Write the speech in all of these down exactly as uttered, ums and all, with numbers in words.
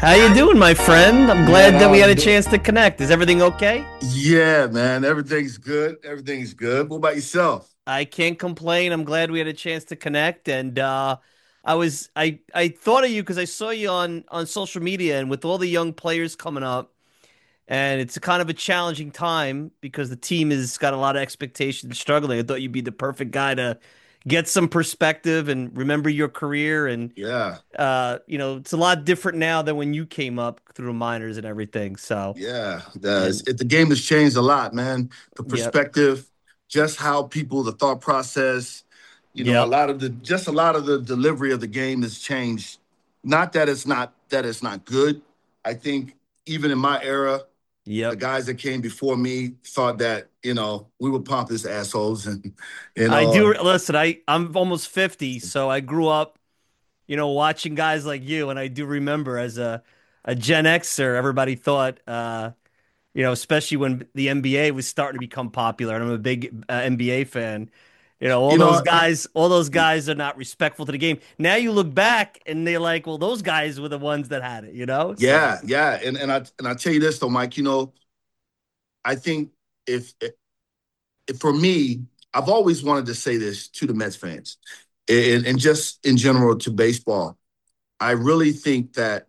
How you doing, my friend? I'm Man, glad that we had I'm a doing. chance to connect. Is everything okay? Yeah, man. Everything's good. Everything's good. What about yourself? I can't complain. I'm glad we had a chance to connect. And uh, I was I I thought of you because I saw you on on social media, and with all the young players coming up, and it's a kind of a challenging time because the team has got a lot of expectations, struggling. I thought you'd be the perfect guy to get some perspective and remember your career. And Yeah, uh, you know, it's a lot different now than when you came up through the minors and everything. So, yeah. The, and it, the game has changed a lot, man. The yep, perspective, just how people, the thought process, you know, a yep. lot of the, just a lot of the delivery of the game has changed. Not that it's not that it's not good. I think even in my era, the Yep. guys that came before me thought that you know we were pompous assholes, and you I do know, listen, I I'm almost fifty, so I grew up, you know, watching guys like you, and I do remember as a a Gen Xer, everybody thought uh, you know, especially when the N B A was starting to become popular, and I'm a big uh, N B A fan. You know, all you those know. guys, all those guys are not respectful to the game. Now you look back and they're like, well, those guys were the ones that had it, you know? So, Yeah, yeah, and and I and I tell you this though, Mike. You know, I think if, if for me, I've always wanted to say this to the Mets fans, and, and just in general to baseball. I really think that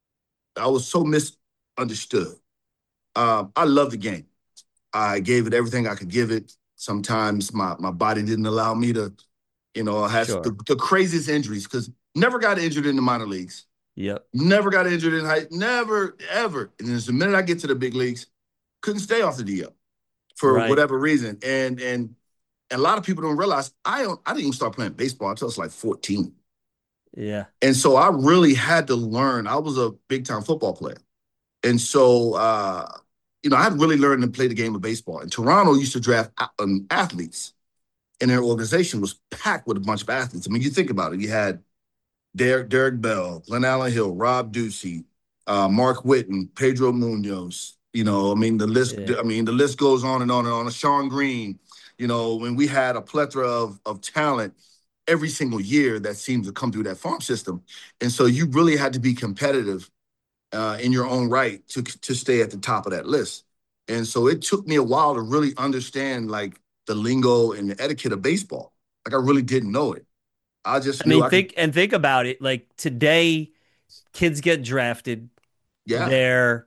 I was so misunderstood. Um, I love the game. I gave it everything I could give it. Sometimes my my body didn't allow me to, you know, I had the, sure. the craziest injuries because never got injured in the minor leagues. Yep. Never got injured in high, never, ever. And then the minute I get to the big leagues, couldn't stay off the D L for Right. whatever reason. And and a lot of people don't realize I don't I didn't even start playing baseball until I was like fourteen. Yeah. And so I really had to learn. I was a big time football player. And so uh, you know, I had really learned to play the game of baseball. And Toronto used to draft um, athletes, and their organization was packed with a bunch of athletes. I mean, you think about it. You had Derek, Derek Bell, Glenn Allen Hill, Rob Ducey, uh, Mark Whitten, Pedro Munoz. You know, I mean the list. Yeah. I mean the list goes on and on and on. Sean Green. You know, when we had a plethora of of talent every single year that seemed to come through that farm system, and so you really had to be competitive uh, in your own right to to stay at the top of that list. And so it took me a while to really understand like the lingo and the etiquette of baseball. Like I really didn't know it. I just I knew mean, I could. think and think about it. Like today, kids get drafted. Yeah, They're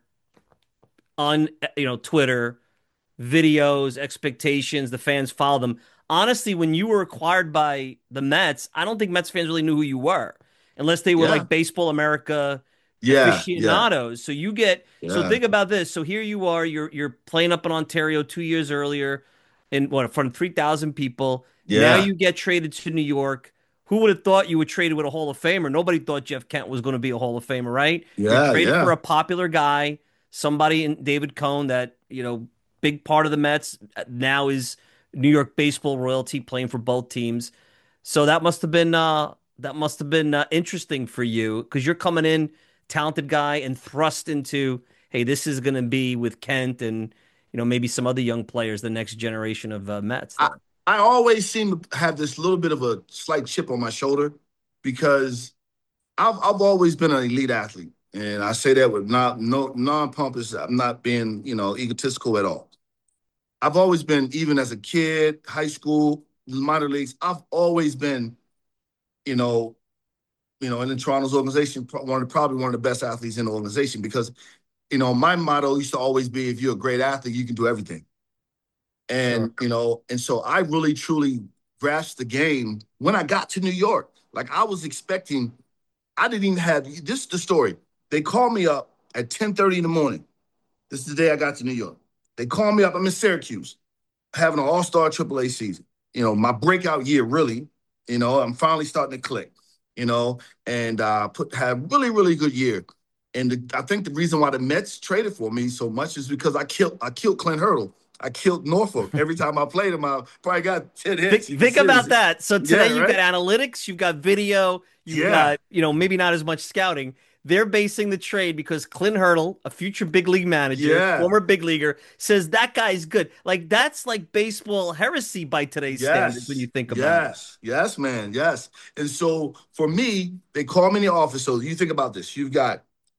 on, you know, Twitter, videos, expectations. The fans follow them. Honestly, when you were acquired by the Mets, I don't think Mets fans really knew who you were, unless they were yeah, like Baseball America yeah, yeah, aficionados. So you get so yeah. think about this. So here you are, you're you're playing up in Ontario two years earlier in what in front of three thousand people. Now Yeah, you get traded to New York. Who would have thought you were traded with a Hall of Famer? Nobody thought Jeff Kent was going to be a Hall of Famer, right? You're yeah, traded for yeah. a popular guy, somebody in David Cohn that, you know, big part of the Mets now is New York baseball royalty playing for both teams. So that must have been uh that must have been uh, interesting for you because you're coming in talented guy and thrust into, hey, this is going to be with Kent and, you know, maybe some other young players, the next generation of uh, Mets I there. I always seem to have this little bit of a slight chip on my shoulder because I've I've always been an elite athlete, and I say that with not no non pompous. I'm not being you know egotistical at all. I've always been, even as a kid, high school, minor leagues. I've always been, you know, you know, in the Toronto's organization, one of the, probably one of the best athletes in the organization because, you know, my motto used to always be, if you're a great athlete, you can do everything. Sure. And, you know, and so I really truly grasped the game when I got to New York. Like I was expecting, I didn't even have, this is the story. They called me up at ten thirty in the morning. This is the day I got to New York. They called me up. I'm in Syracuse, having an all-star triple A season. You know, my breakout year, really. You know, I'm finally starting to click, you know, and uh, put had really, really good year. And the, I think the reason why the Mets traded for me so much is because I killed I killed Clint Hurdle. I killed Norfolk. Every time I played him, I probably got ten hits. Think, You can think about seriously. that. So today Yeah, you've got right? analytics, you've got video, you've Yeah. got, you know, maybe not as much scouting. They're basing the trade because Clint Hurdle, a future big league manager, Yeah. former big leaguer, says that guy's good. Like that's like baseball heresy by today's standards when you Yes. think about it. Yes. Yes, man. Yes. And so for me, they call me in the office. So you think about this. You've got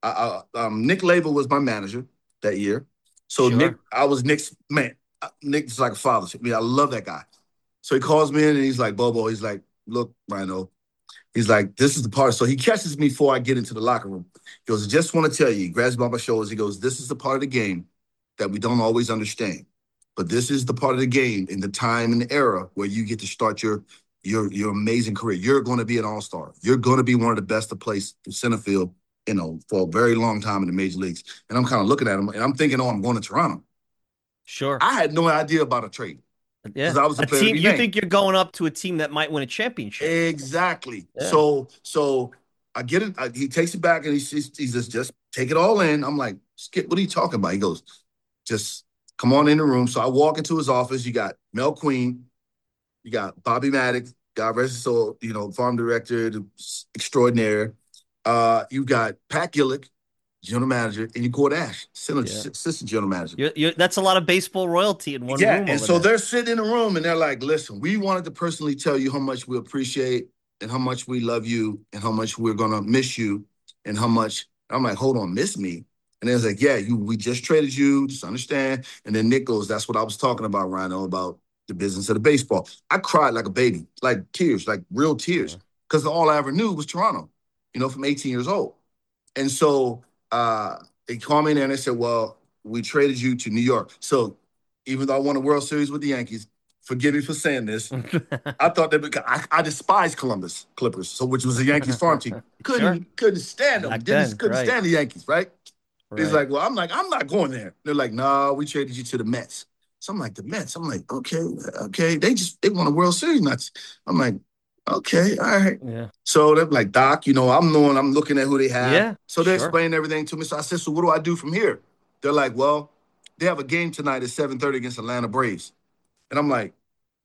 I, I, um, Nick Label was my manager that year. So Nick, Sure. I was Nick's man. Uh, Nick's like a father to me. I love that guy. So he calls me in and he's like, Bobo, he's like, look, Rhino. He's like, this is the part. So he catches me before I get into the locker room. He goes, just want to tell you, he grabs me by my shoulders. He goes, this is the part of the game that we don't always understand. But this is the part of the game in the time and the era where you get to start your your your amazing career. You're going to be an all-star. You're going to be one of the best to play center field, you know, for a very long time in the major leagues. And I'm kind of looking at him and I'm thinking, oh, I'm going to Toronto. Sure. I had no idea about a trade Yeah. because I was a A player to team, be you named. think you're going up to a team that might win a championship. Exactly. Yeah. So so I get it. I, he takes it back and he says, he says, just take it all in. I'm like, Skip, what are you talking about? He goes, just come on in the room. So I walk into his office. You got Mel Queen, you got Bobby Maddox, God rest his soul, you know, farm director extraordinaire. Uh, you got Pat Gillick, general manager, and you Cord Ash, Yeah. assistant general manager. You're, you're, that's a lot of baseball royalty in one Yeah, room and over so there. they're sitting in a room and they're like, listen, we wanted to personally tell you how much we appreciate and how much we love you and how much we're gonna miss you and how much I'm like, hold on, miss me. And then it's like, yeah, you we just traded you, just understand. And then Nick goes, that's what I was talking about, Rhino, about the business of the baseball. I cried like a baby, like tears, like real tears, Yeah. because all I ever knew was Toronto, you know, from eighteen years old. And so uh, they called me in there and they said, well, we traded you to New York. So even though I won a World Series with the Yankees, forgive me for saying this. I thought that because I, I despise Columbus Clippers, so which was the Yankees farm team. Sure. Couldn't couldn't stand them. Back Didn't then, couldn't right. stand the Yankees, right? He's Right. like, well, I'm like, I'm not going there. They're like, no, we traded you to the Mets. So I'm like, the Mets. I'm like, okay, okay. They just they won a World Series nuts. I'm like, okay, all right. Yeah. So they're like, Doc, you know, I'm knowing, I'm looking at who they have. Yeah. So they Sure. explain everything to me. So I said, so what do I do from here? They're like, well, they have a game tonight at seven thirty against Atlanta Braves. And I'm like,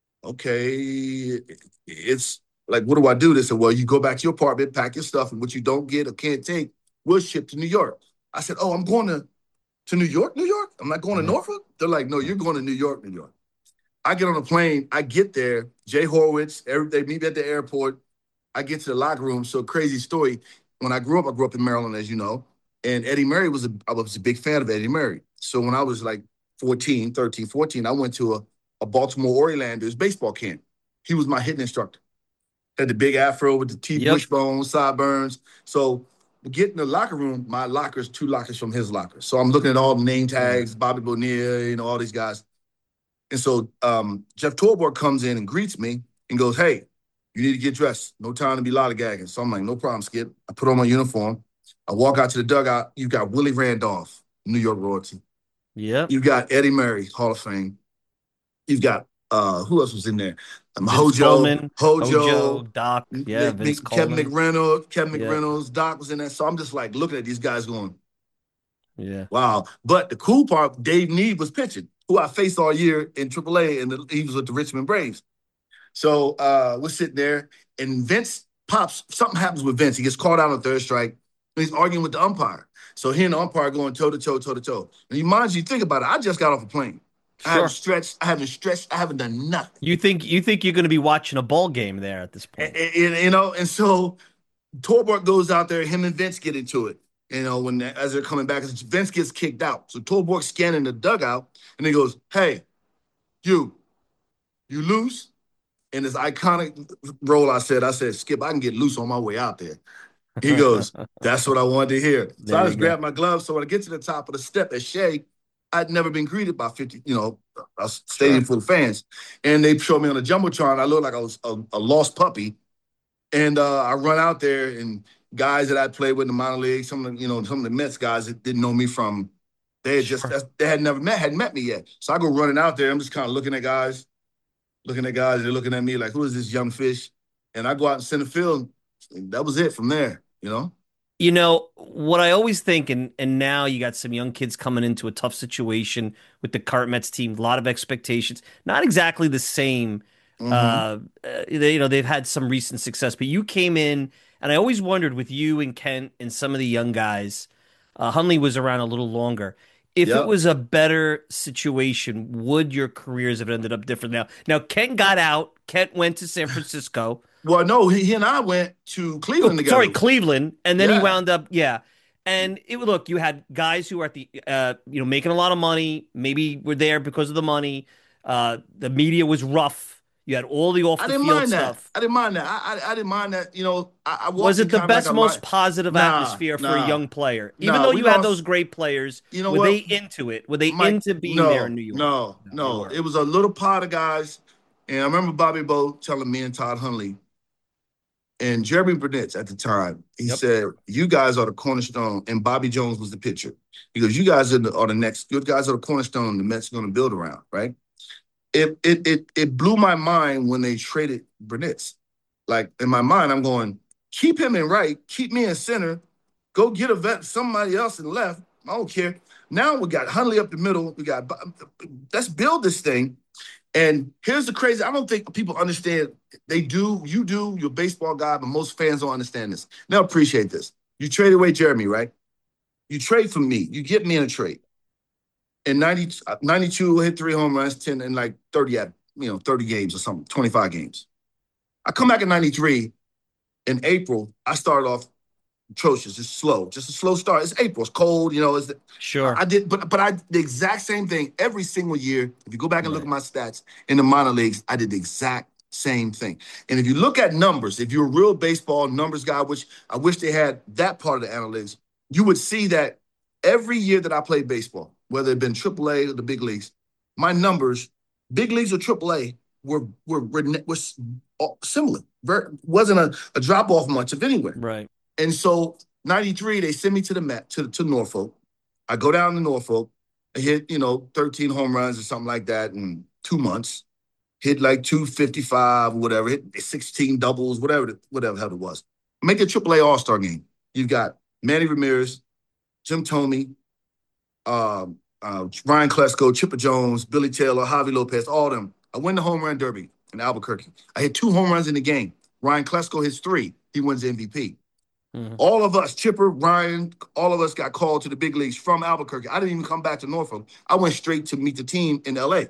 okay, it's like, what do I do? They said, well, you go back to your apartment, pack your stuff, and what you don't get or can't take, we'll ship to New York. I said, oh, I'm going to, to New York, New York? I'm not going to Yeah. Norfolk? They're like, no, you're going to New York, New York. I get on a plane, I get there, Jay Horwitz, every, they meet me at the airport. I get to the locker room. So crazy story. When I grew up, I grew up in Maryland, as you know, and Eddie Murray was a, I was a big fan of Eddie Murray. So when I was like fourteen, thirteen, fourteen, I went to a, a Baltimore Oriolanders baseball camp. He was my hitting instructor. Had the big afro with the teeth, Yep. wishbone, sideburns. So we get in the locker room, my locker's two lockers from his locker. So I'm looking at all the name tags, Bobby Bonilla, you know, all these guys. And so um, Jeff Torborg comes in and greets me and goes, hey, you need to get dressed. No time to be lollygagging. So I'm like, no problem, Skip. I put on my uniform. I walk out to the dugout. You got Willie Randolph, New York royalty. Yep. You got Eddie Murray, Hall of Fame. You've got, uh, who else was in there? Um, Vince Hojo, Coleman, Hojo, Hojo, Doc. M- Yeah. Vince M- Kevin Coleman. McReynolds, Kevin Yeah. McReynolds, Doc was in there. So I'm just like looking at these guys going, Yeah. wow. But the cool part, Dave Need was pitching, who I faced all year in triple A, and the, he was with the Richmond Braves. So uh, we're sitting there, and Vince pops. Something happens with Vince. He gets called out on third strike, and he's arguing with the umpire. So he and the umpire going toe to toe, toe to toe. And you mind you think about it, I just got off a plane. I haven't Sure. stretched. I haven't stretched. I haven't done nothing. You think you think you're going to be watching a ball game there at this And, point? and- and, you know, and so Torborg goes out there. Him and Vince get into it. You know, when they, as they're coming back, Vince gets kicked out. So Torborg's scanning the dugout, and he goes, "Hey, you, you loose." In this iconic role, I said, I said, Skip, I can get loose on my way out there. He goes, that's what I wanted to hear. So There I you just go. grabbed my gloves. So when I get to the top of the step at Shea, I'd never been greeted by fifty, you know, a stadium Sure. full of fans. And they showed me on the Jumbotron, I looked like I was a, a lost puppy. And uh, I run out there, and guys that I played with in the minor league, some of the, you know, some of the Mets guys that didn't know me from, they had just, Sure. they had never met, hadn't met me yet. So I go running out there. I'm just kind of looking at guys, looking at guys, they're looking at me like, who is this young fish? And I go out in center field. And that was it from there, you know? You know, what I always think, and and now you got some young kids coming into a tough situation with the current Mets team, a lot of expectations, not exactly the same. Mm-hmm. Uh, uh, they, you know, they've had some recent success, but you came in, and I always wondered with you and Kent and some of the young guys, uh, Hundley was around a little longer. If it Yep. was a better situation, would your careers have ended up different now? Now, Kent got out. Kent went to San Francisco. Well, no, he, he and I went to Oh, Cleveland sorry, together. Cleveland, and then he Yeah. wound up, yeah. And it would look, you had guys who were at the, uh, you know, making a lot of money, maybe were there because of the money. Uh, the media was rough. You had all the off I the didn't field mind that. stuff. I didn't mind that. I I, I didn't mind that. You know, I, I Was walked in it the kind of like best, a most light. positive Nah, atmosphere for a nah, young player? Even nah. though We you had those lost. great players, You know were they what, into it? Were they Mike? into being there in No, New York? no, No, they no. It weren't. was a little pot of guys, and I remember Bobby Bowe telling me and Todd Hundley and Jeremy Burnett at the time. He Yep. said, "You guys are the cornerstone," and Bobby Jones was the pitcher. He goes, "You guys are the, are the next. You guys are the cornerstone the Mets are going to build around." Right? It it it it blew my mind when they traded Burnett. Like in my mind, I'm going, keep him in right, keep me in center, go get a vet, somebody else in left. I don't care. Now we got Hundley up the middle. We got let's build this thing. And here's the crazy. I don't think people understand. They do. You do. You're a baseball guy, but most fans don't understand this. They'll appreciate this. You trade away Jeremy, right? You trade for me. You get me in a trade. In ninety, ninety-two, hit three home runs, ten and like thirty at you know thirty games or something, twenty-five games. I come back in ninety-three. In April, I started off atrocious, just slow, just a slow start. It's April, it's cold, you know. It's Sure. I did, but but I the exact same thing every single year. If you go back and look at Right. my stats in the minor leagues, I did the exact same thing. And if you look at numbers, if you're a real baseball numbers guy, which I wish they had that part of the analytics, you would see that every year that I played baseball, whether it been triple A or the big leagues, my numbers, big leagues or triple A, were were were, were similar. Very, wasn't a, a drop off much of anywhere. Right. And so ninety-three, they send me to the Met to, to Norfolk. I go down to Norfolk. I hit, you know, thirteen home runs or something like that in two months. Hit like two fifty-five or whatever. Hit sixteen doubles, whatever, whatever the hell it was. Make a triple A All-Star game. You've got Manny Ramirez, Jim Thome, um, uh, Ryan Klesko, Chipper Jones, Billy Taylor, Javi Lopez, all of them. I win the home run derby in Albuquerque. I hit two home runs in the game. Ryan Klesko hits three. He wins the M V P. Mhm. All of us, Chipper, Ryan, all of us got called to the big leagues from Albuquerque. I didn't even come back to Norfolk. I went straight to meet the team in L A.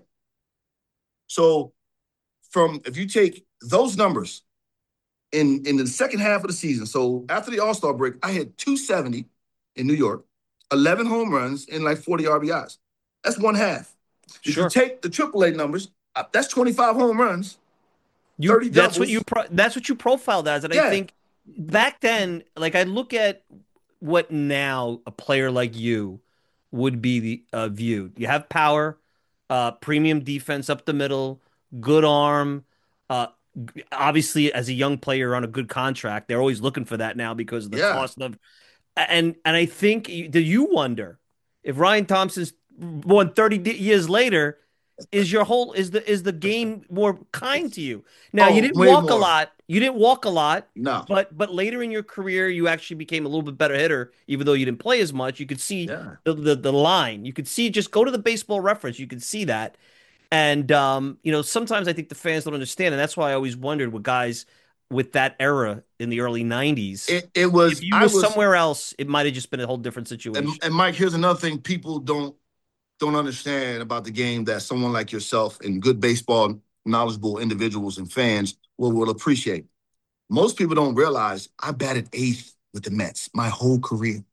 So from if you take those numbers in, in the second half of the season, so after the All-Star break, I had two seventy in New York, eleven home runs, and like forty R B Is. That's one half. If you Sure. take the triple A numbers, uh, that's twenty-five home runs, You thirty that's what you doubles. pro that's what you profiled as. And I Yeah, think back then, like I look at what now a player like you would be the uh, viewed. You have power, uh, premium defense up the middle, good arm. Uh, Obviously, as a young player on a good contract, they're always looking for that now because of the yeah, cost of. And and I think, do you wonder if Ryan Thompson's born thirty years later, is your whole is the is the game more kind to you? Now, you oh, didn't way walk a more. lot. You didn't walk a lot, No, but but later in your career, you actually became a little bit better hitter, even though you didn't play as much. You could see yeah. the the, the line. You could see, just go to the baseball reference. You could see that. And um, you know, sometimes I think the fans don't understand, and that's why I always wondered with guys with that era in the early nineties. It it If was you I were was somewhere else, it might have just been a whole different and, situation. and Mike, here's another thing people don't don't understand about the game that someone like yourself and good baseball knowledgeable individuals and fans will, will appreciate. Most people don't realize I batted eighth with the Mets my whole career.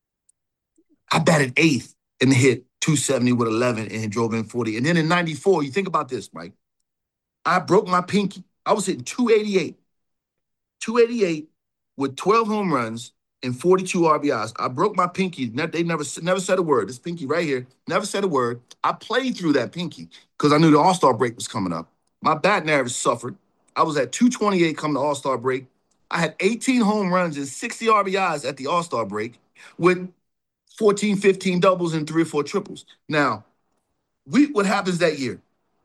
I batted eighth and hit two seventy with eleven and drove in forty. And then in ninety-four, you think about this, Mike. I broke my pinky. I was hitting two eighty-eight. two eighty-eight with twelve home runs and forty-two R B Is. I broke my pinky. They never never said a word. This pinky right here, never said a word. I played through that pinky because I knew the All-Star break was coming up. My bat nerve suffered. I was at two twenty-eight coming to All-Star break. I had eighteen home runs and sixty R B Is at the All-Star break with fourteen, fifteen doubles and three or four triples. Now, we what happens that year?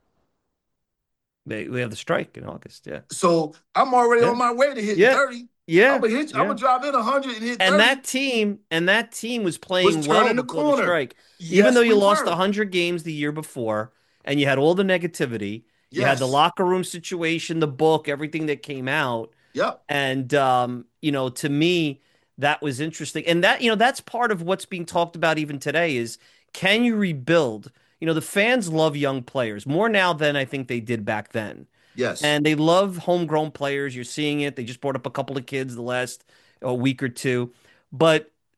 They we have the strike in August. Yeah. So I'm already Yeah. on my way to hitting Yeah. thirty. I'm Yeah. gonna hit. I'm Yeah. gonna drive in one hundred and hit And thirty. that team and that team was Was playing well turning the before the corner. strike. Even though Yes, you we lost were. one hundred games the year before and you had all the negativity, you had the Yes. locker room situation, the book, everything that came out. Yep. And um, you know, to me, that was interesting. And that, you know, that's part of what's being talked about even today is, can you rebuild? You know, the fans love young players more now than I think they did back then. Yes. And they love homegrown players. You're seeing it. They just brought up a couple of kids the last a week or two. But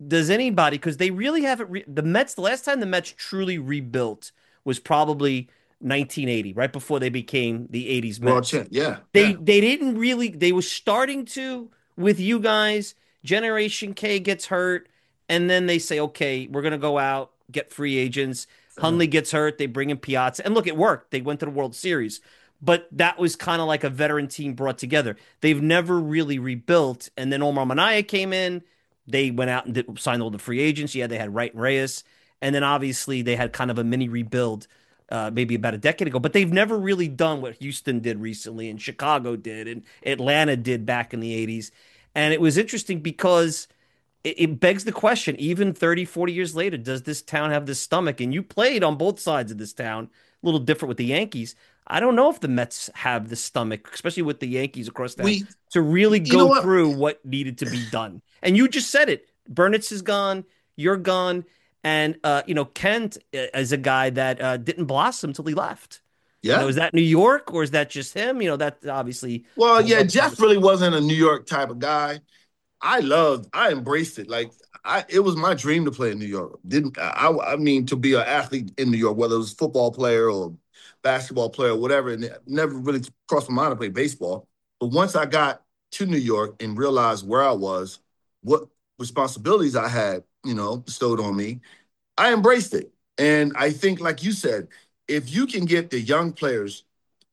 does anybody, because they really haven't re the Mets, the last time the Mets truly rebuilt was probably nineteen eighty, right before they became the eighties World Mets. champ. Yeah, They yeah. they didn't really they were starting to with you guys. Generation K gets hurt, and then they say, okay, we're gonna go out, get free agents. Uh, Hundley gets hurt, they bring in Piazza. And look, it worked. They went to the World Series. But that was kind of like a veteran team brought together. They've never really rebuilt. And then Omar Minaya came in. They went out and did, signed all the free agents. Yeah, they had Wright and Reyes. And then obviously they had kind of a mini rebuild uh, maybe about a decade ago. But they've never really done what Houston did recently and Chicago did and Atlanta did back in the eighties. And it was interesting because it, it begs the question, even thirty, forty years later, does this town have the stomach? And you played on both sides of this town, a little different with the Yankees. I don't know if the Mets have the stomach, especially with the Yankees across town, we, to really you know go what? through what needed to be done. And you just said it. Burnitz is gone. You're gone. And, uh, you know, Kent is a guy that uh, didn't blossom till he left. You know, Yeah. is that New York or is that just him? You know, that obviously Well, a whole yeah. other Jeff really conversation. wasn't a New York type of guy. I loved, I embraced it. Like I, it was my dream to play in New York. Didn't I? I mean, to be an athlete in New York, whether it was a football player or basketball player or whatever, and it never really crossed my mind to play baseball. But once I got to New York and realized where I was, what responsibilities I had, you know, bestowed on me, I embraced it. And I think, like you said, if you can get the young players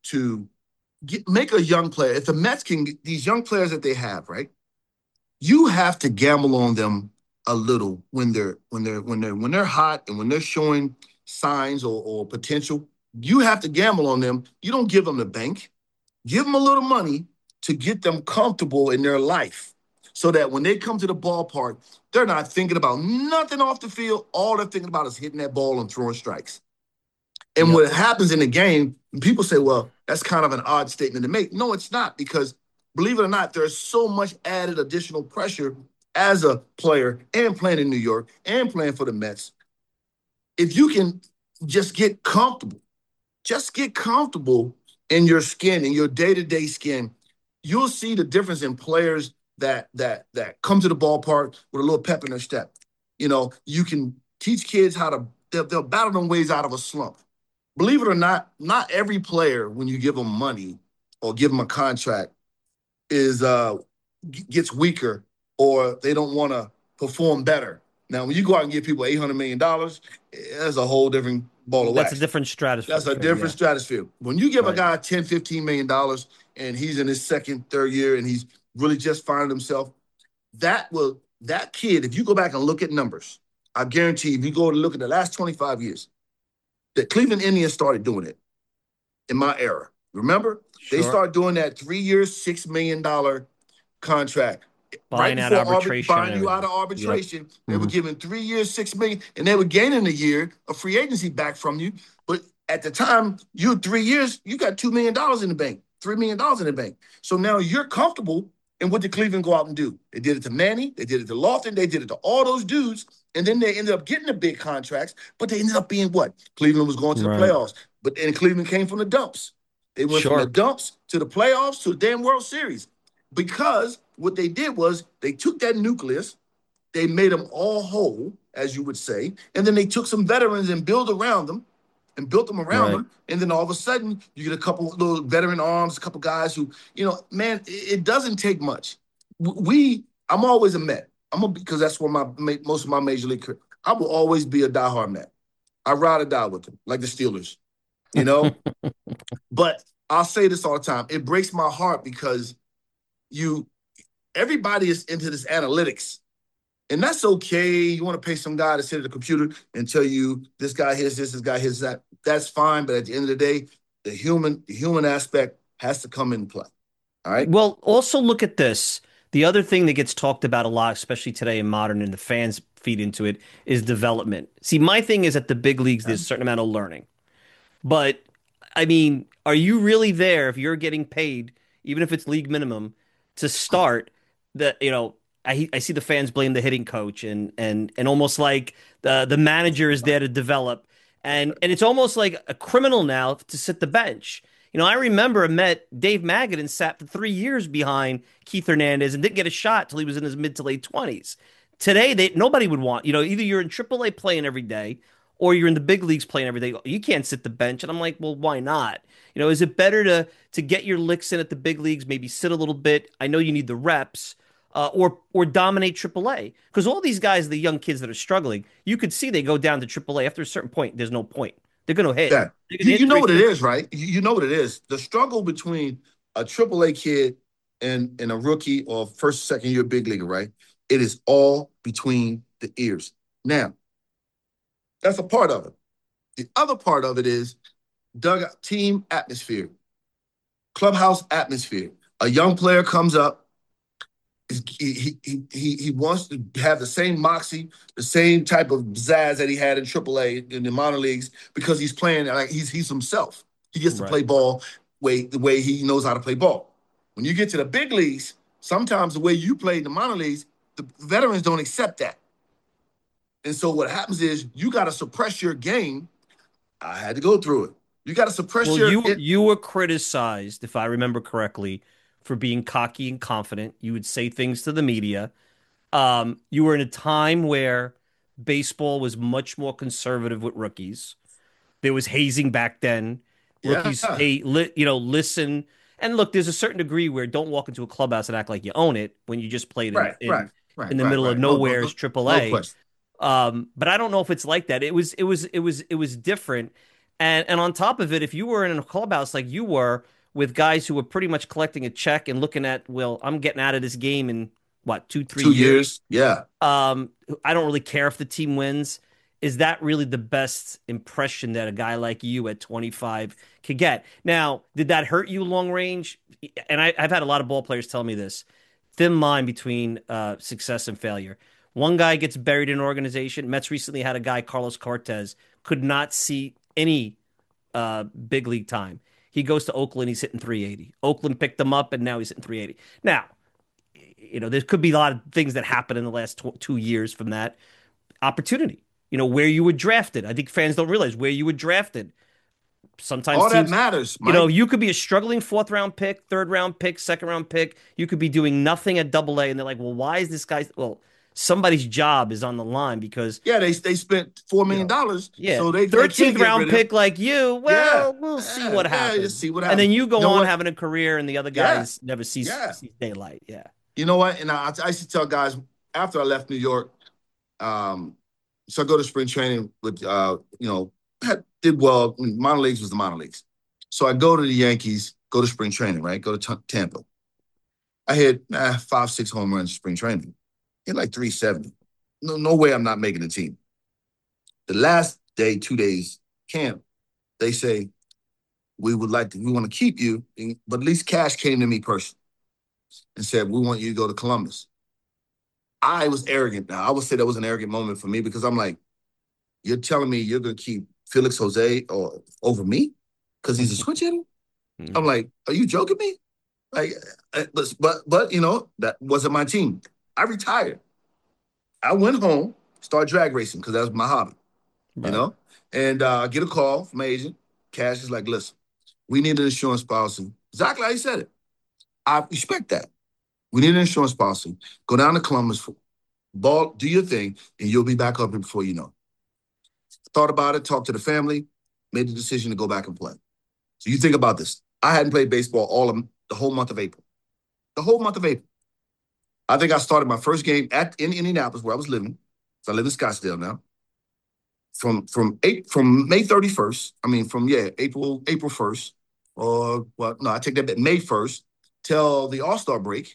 to get, make a young player, if the Mets can get these young players that they have, right? You have to gamble on them a little when they're when they're when they're when they're hot and when they're showing signs or, or potential. You have to gamble on them. You don't give them the bank. Give them a little money to get them comfortable in their life so that when they come to the ballpark, they're not thinking about nothing off the field. All they're thinking about is hitting that ball and throwing strikes. And Yep. what happens in the game, people say, well, that's kind of an odd statement to make. No, it's not, because believe it or not, there's so much added additional pressure as a player and playing in New York and playing for the Mets. If you can just get comfortable, just get comfortable in your skin, in your day-to-day skin, you'll see the difference in players that that that come to the ballpark with a little pep in their step. You know, you can teach kids how to they'll, they'll battle them ways out of a slump. Believe it or not, not every player, when you give them money or give them a contract, is uh gets weaker or they don't want to perform better. Now, when you go out and give people eight hundred million dollars, that's a whole different ball of That's a wax. different That's stratosphere. a different Yeah. stratosphere. When you give a Right. guy ten, fifteen million dollars and he's in his second, third year and he's really just finding himself, that will that kid, if you go back and look at numbers, I guarantee if you go to look at the last twenty-five years, the Cleveland Indians started doing it in my era. Remember? They Sure. started doing that three years, six million dollar contract. Right Buying out before arbit- arbitration and buying you out everything. of Yep. arbitration, they were Hmm. giving three years, six million, and they were gaining a year of free agency back from you. But at the time, you had three years, you got two million dollars in the bank, three million dollars in the bank. So now you're comfortable. And what did Cleveland go out and do? They did it to Manny, they did it to Lofton, they did it to all those dudes, and then they ended up getting the big contracts. But they ended up being what? Cleveland was going to the Right. playoffs, but and Cleveland came from the dumps. They went from the Sure. dumps to the playoffs to the damn World Series because what they did was they took that nucleus, they made them all whole, as you would say, and then they took some veterans and built around them and built them around Right. them. And then all of a sudden, you get a couple little veteran arms, a couple guys who, you know, man, it, it doesn't take much. We, I'm always a Met. I'm a, because that's where my most of my major league career. I will always be a diehard Met. I ride or die with them, like the Steelers, you know. But I'll say this all the time: it breaks my heart because you, everybody is into this analytics. And that's okay. You want to pay some guy to sit at the computer and tell you this guy hears this, this guy hears that. That's fine. But at the end of the day, the human, the human aspect has to come into play. All right. Well, also look at this. The other thing that gets talked about a lot, especially today in modern, and the fans feed into it, is development. See, my thing is at the big leagues, there's a certain amount of learning. But I mean, are you really there if you're getting paid, even if it's league minimum, to start the, you know, I I see the fans blame the hitting coach and and and almost like the the manager is there to develop. And and it's almost like a criminal now to sit the bench. You know, I remember I met Dave Magadan sat for three years behind Keith Hernandez and didn't get a shot till he was in his mid to late twenties. Today, they nobody would want, you know, either you're in triple A playing every day or you're in the big leagues playing every day. You can't sit the bench. And I'm like, well, why not? You know, is it better to to get your licks in at the big leagues, maybe sit a little bit? I know you need the reps, uh, or or dominate triple A. Because all these guys, the young kids that are struggling, you could see they go down to triple A after a certain point. There's no point. They're going to hit. Yeah. They're going You, to hit you know three what it fifty. is, right? You, you know what it is. The struggle between a triple A kid and, and a rookie or first, second year big leaguer, right? It is all between the ears. Now, that's a part of it. The other part of it is dugout team atmosphere, clubhouse atmosphere. A young player comes up, he, he, he, he wants to have the same moxie, the same type of pizzazz that he had in triple A in the minor leagues because he's playing like he's he's himself. He gets to Right. play ball way the way he knows how to play ball. When you get to the big leagues, sometimes the way you play in the minor leagues, the veterans don't accept that. And so what happens is you got to suppress your game. I had to go through it. You got to suppress Well, your you it. you were criticized, if I remember correctly, for being cocky and confident. You would say things to the media. Um, you were in a time where baseball was much more conservative with rookies. There was hazing back then. Rookies, Yeah, hey, li you know, listen. And look, there's a certain degree where don't walk into a clubhouse and act like you own it when you just played in right, right, in right, in the right, middle of right. No, no, nowhere no, as triple no A. question. Um, but I don't know if it's like that. It was it was it was it was different. And and on top of it, if you were in a clubhouse like you were with guys who were pretty much collecting a check and looking at, well, I'm getting out of this game in what, two, three Two years. years. Yeah. Um, I don't really care if the team wins. Is that really the best impression that a guy like you at twenty-five could get? Now, did that hurt you long range? And I, I've had a lot of ball players tell me this thin line between uh, success and failure. One guy gets buried in an organization. Mets recently had a guy, Carlos Cortez, could not see any uh, big league time. He goes to Oakland, he's hitting three eighty. Oakland picked him up, and now he's hitting three eighty. Now, you know, there could be a lot of things that happened in the last tw- two years from that opportunity. You know, where you were drafted. I think fans don't realize where you were drafted. Sometimes All that teams, matters, you know, Mike. you could be a struggling fourth round pick, third round pick, second round pick. You could be doing nothing at double A, and they're like, well, why is this guy? Well, somebody's job is on the line because, Yeah, they they spent four you million know, dollars, yeah, so they they can't thirteenth get round rid of him. pick like you, Yeah, well, we'll see yeah, what yeah. You happens. see what And then happens. you You go know on what? having a career, and the other Yeah, guys never sees, yeah. sees daylight. Yeah. You know what? And I, I used to tell guys after I left New York, um, so I go to spring training with, uh, you know, had, did well. I mean, minor leagues was the minor leagues. So I go to the Yankees, go to spring training, right? Go to t- Tampa. I hit uh, five, six home runs in spring training. Hit like three seventy. No, no way I'm not making the team. The last day, two days camp, they say, we would like to, we want to keep you, but at least Cash came to me personally and said, we want you to go to Columbus. I was arrogant now. I would say that was an arrogant moment for me because I'm like, you're telling me you're going to keep Felix Jose or over me because he's a switch hitter? I'm like, are you joking me? Like, uh, but, but, but, you know, that wasn't my team. I retired. I went home, started drag racing because that was my hobby, you Right. know? And uh, I get a call from my agent. Cash is like, listen, we need an insurance policy. Exactly how you said it. I respect that. We need an insurance policy. Go down to Columbus, ball, do your thing, and you'll be back up here before you know. Thought about it, talked to the family, made the decision to go back and play. So you think about this. I hadn't played baseball all of the whole month of April. The whole month of April. I think I started my first game at in Indianapolis where I was living. So I live in Scottsdale now. From from eight from May thirty-first. I mean from yeah, April April first. Or well, no, I take that back May first till the All-Star break.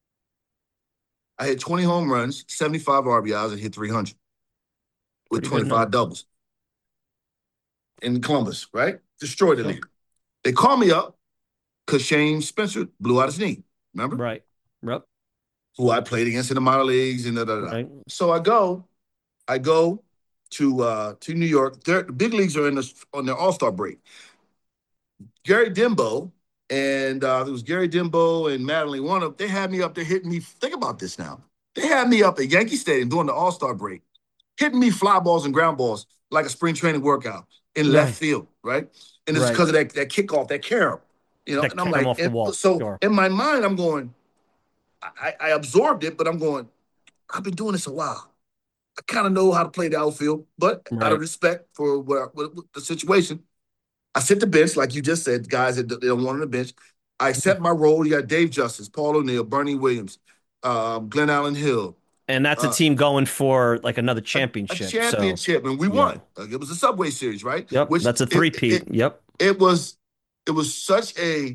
I hit twenty home runs, seventy-five R B Is, and hit three hundred with Pretty good twenty-five numbers. doubles in Columbus, right? Destroyed the Sure. league. They called me up because Shane Spencer blew out his knee. Remember? Right. Yep. Who I played against in the minor leagues and da da da. Right. So I go, I go to uh, to New York. They're, the big leagues are in the, on their All Star break. Gary Dimbo and uh, it was Gary Dimbo and Madeline Warner. They had me up there hitting me. Think about this now. They had me up at Yankee Stadium during the All Star break, hitting me fly balls and ground balls like a spring training workout in left Right. field, right? And it's Right. because of that that kickoff, that carom, you know. That And I'm came like, off the and wall. so Sure. in my mind, I'm going, I, I absorbed it, but I'm going, I've been doing this a while. I kind of know how to play the outfield, but out of Right. respect for what, what, what the situation, I sit the bench, like you just said, guys that they don't want on the bench. I accept my role. You got Dave Justice, Paul O'Neill, Bernie Williams, um, Glenn Allen Hill, And that's a uh, team going for like another a, a championship. So, championship, and we yeah. won. Like, it was a Subway Series, right? Yep. Which That's a it three-peat. it Yep. it was it was such a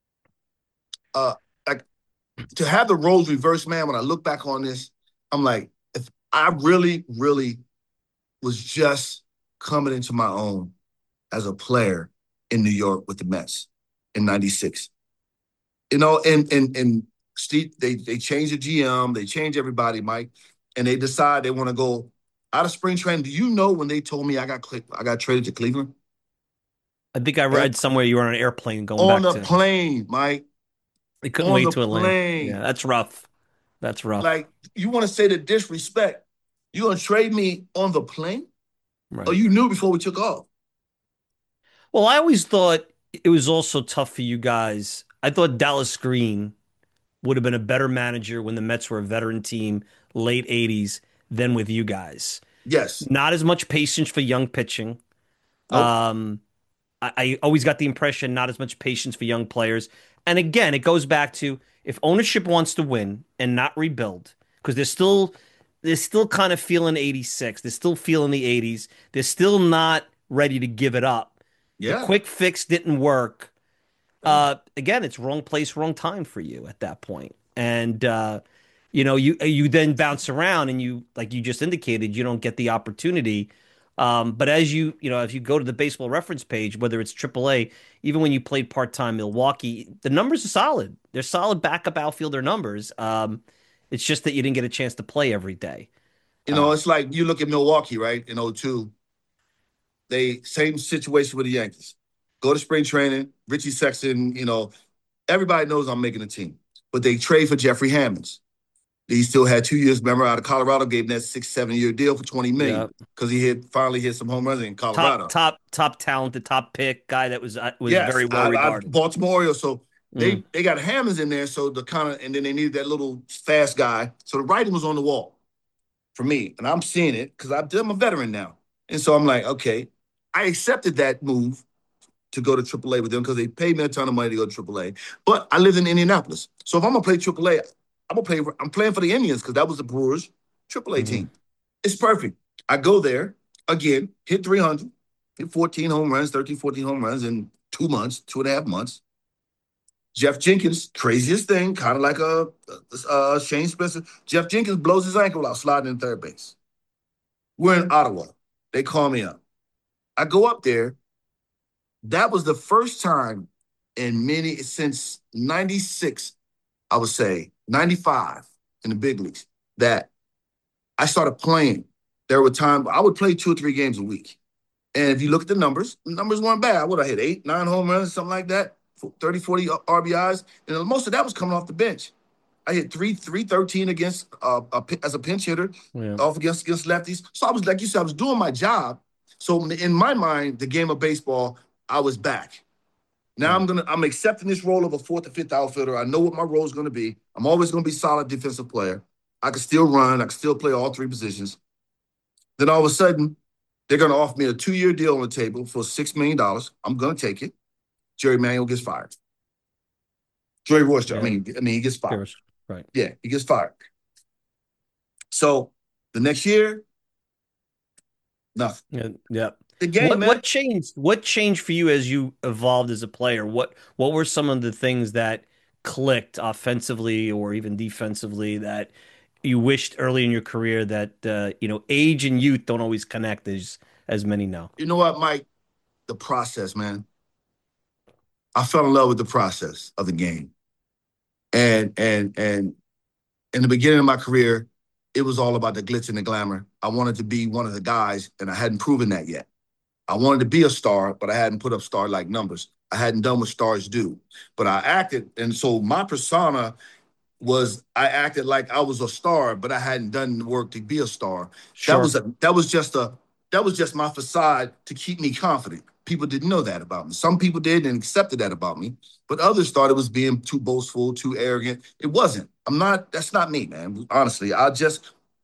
uh like to have the roles reversed, man. When I look back on this, I'm like, if I really, really was just coming into my own as a player in New York with the Mets in ninety-six. You know, and and and Steve, they they changed the G M, they changed everybody, Mike, and they decide they want to go out of spring training. Do you know when they told me I got I got traded to Cleveland? I think I And read somewhere you were on an airplane going on back the to, plane, Mike, they couldn't on wait the to Atlanta. Yeah, plane. that's rough. That's rough. Like, you want to say the disrespect? You gonna trade me on the plane? Or Right. you knew before we took off? Well, I always thought it was also tough for you guys. I thought Dallas Green would have been a better manager when the Mets were a veteran team, late eighties, than with you guys. Yes. Not as much patience for young pitching. Nope. Um, I, I always got the impression not as much patience for young players. And again, it goes back to if ownership wants to win and not rebuild, because they're still they're still kind of feeling eighty-six. They're still feeling the eighties. They're still not ready to give it up. The Yeah. quick fix didn't work. Uh, again, it's wrong place, wrong time for you at that point. And uh, you know, you you then bounce around and you, like you just indicated, you don't get the opportunity. Um, but as you, you know, if you go to the baseball reference page, whether it's triple A, even when you played part-time Milwaukee, the numbers are solid. They're solid backup outfielder numbers. Um, it's just that you didn't get a chance to play every day. You know, Uh, it's like you look at Milwaukee, right? In 'oh two, they same situation with the Yankees. Go to spring training, Richie Sexton, you know, everybody knows I'm making a team. But they trade for Jeffrey Hammonds. He still had two years, remember, out of Colorado, gave him that six, seven year deal for twenty million yeah, dollars because he hit finally hit some home runs in top, Colorado. top, top talented, top pick guy that was uh, was very Yes, well I, I regarded. Baltimore Orioles. So Mm, they they got Hammonds in there, so the kind of, and then they needed that little fast guy. So the writing was on the wall for me, and I'm seeing it because I'm a veteran now, and so I'm like, okay, I accepted that move to go to triple A with them because they paid me a ton of money to go to triple A. But I lived in Indianapolis, so if I'm gonna play triple A, I'm gonna play. I'm playing for the Indians because that was the Brewers triple A mhm. team. It's perfect. I go there again, hit three hundred, hit fourteen home runs, thirteen, fourteen home runs in two months, two and a half months. Jeff Jenkins, craziest thing, kind of like a, a, a Shane Spencer. Jeff Jenkins blows his ankle out sliding in third base. We're in Ottawa. They call me up. I go up there. That was the first time in many since ninety-six, I would say, ninety-five in the big leagues, that I started playing. There were times I would play two or three games a week. And if you look at the numbers, the numbers weren't bad. I would have hit eight, nine home runs, something like that, thirty, forty R B Is. And most of that was coming off the bench. I hit three, three thirteen against uh, a, as a pinch hitter, Yeah. off against against lefties. So I was, like you said, I was doing my job. So in my mind, the game of baseball, I was back. Now I'm Right. gonna I'm accepting this role of a fourth or fifth outfielder. I know what my role is gonna be. I'm always gonna be a solid defensive player. I can still run. I can still play all three positions. Then all of a sudden, they're gonna offer me a two-year deal on the table for six million dollars. I'm gonna take it. Jerry Manuel gets fired. Jerry Royster. I Yeah. mean, I mean, he gets fired. Purish. Right. Yeah, he gets fired. So the next year, nothing. Yeah. Yeah. The game, What man. what changed? What changed for you as you evolved as a player? What what were some of the things that clicked offensively or even defensively that you wished early in your career that uh, you know, age and youth don't always connect as as many know? You know what, Mike? The process, man. I fell in love with the process of the game. And and and in the beginning of my career, it was all about the glitz and the glamour. I wanted to be one of the guys, and I hadn't proven that yet. I wanted to be a star, but I hadn't put up star-like numbers. I hadn't done what stars do. But I acted, and so my persona was I acted like I was a star, but I hadn't done the work to be a star. That was Sure. a that was just a that was just my facade to keep me confident. People didn't know that about me. Some people did and accepted that about me, but others thought it was being too boastful, too arrogant. It wasn't. I'm not. That's not me, man. Honestly, I just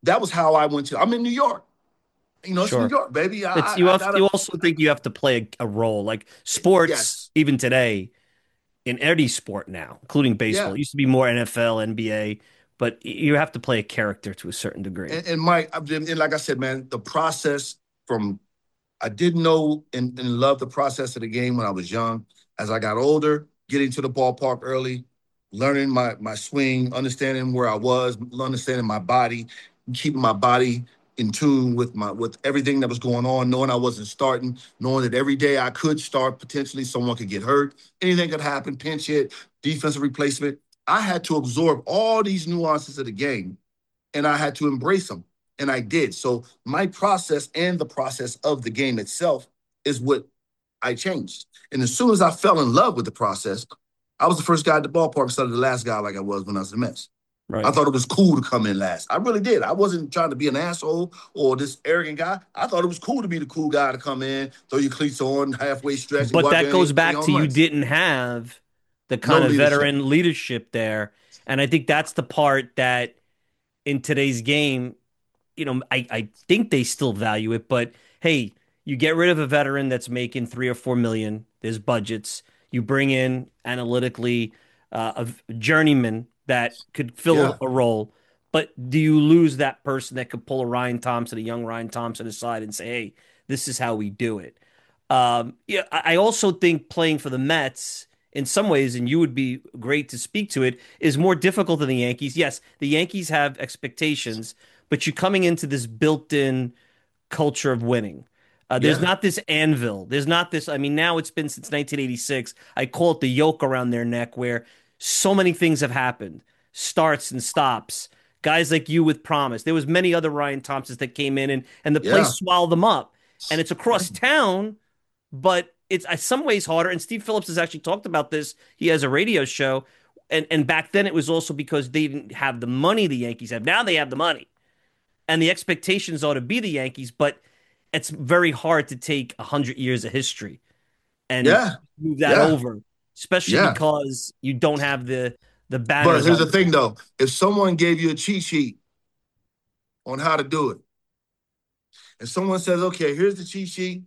that was how I went to. I'm in New York. You know, it's New Sure. York, baby. I It's I, you I have gotta. you also I, think you have to play a, a role. Like sports, yes, even today, in any sport now, including yeah. baseball. It used to be more N F L, N B A, but you have to play a character to a certain degree. And, and Mike, I've been, and like I said, man, the process from I didn't know and, and love the process of the game when I was young. As I got older, getting to the ballpark early, learning my my swing, understanding where I was, understanding my body, keeping my body in tune with my with everything that was going on, knowing I wasn't starting, knowing that every day I could start, potentially someone could get hurt, anything could happen, pinch hit, defensive replacement. I had to absorb all these nuances of the game and I had to embrace them. And I did. So my process and the process of the game itself is what I changed. And as soon as I fell in love with the process, I was the first guy at the ballpark instead of the last guy like I was when I was in the Mets. I Right. thought it was cool to come in last. I really did. I wasn't trying to be an asshole or this arrogant guy. I thought it was cool to be the cool guy to come in, throw your cleats on, halfway stretch, and go But out there that and goes hit three back home to you runs. didn't have the No kind of leadership. veteran leadership there. And I think that's the part that in today's game, you know, I, I think they still value it, but hey, you get rid of a veteran that's making three or four million. There's budgets. You bring in analytically uh, a journeyman that could fill Yeah. a role, but do you lose that person that could pull a Ryan Thompson, a young Ryan Thompson aside and say, hey, this is how we do it? Um, yeah, I I also think playing for the Mets in some ways, and you would be great to speak to it, is more difficult than the Yankees. Yes, the Yankees have expectations, but you're coming into this built-in culture of winning. Uh, there's Yeah. not this anvil. There's not this. I mean, now it's been since nineteen eighty-six. I call it the yoke around their neck, where so many things have happened, starts and stops. Guys like you with promise. There was many other Ryan Thompsons that came in, and and the place Yeah. swallowed them up. And it's across town, but it's in some ways harder. And Steve Phillips has actually talked about this. He has a radio show, and and back then it was also because they didn't have the money the Yankees have. Now they have the money, and the expectations ought to be the Yankees, but it's very hard to take a hundred years of history and Yeah. move that Yeah. over, especially Yeah. because you don't have the the But banners here's on the the thing, wall. though. If someone gave you a cheat sheet on how to do it, and someone says, "Okay, here's the cheat sheet,"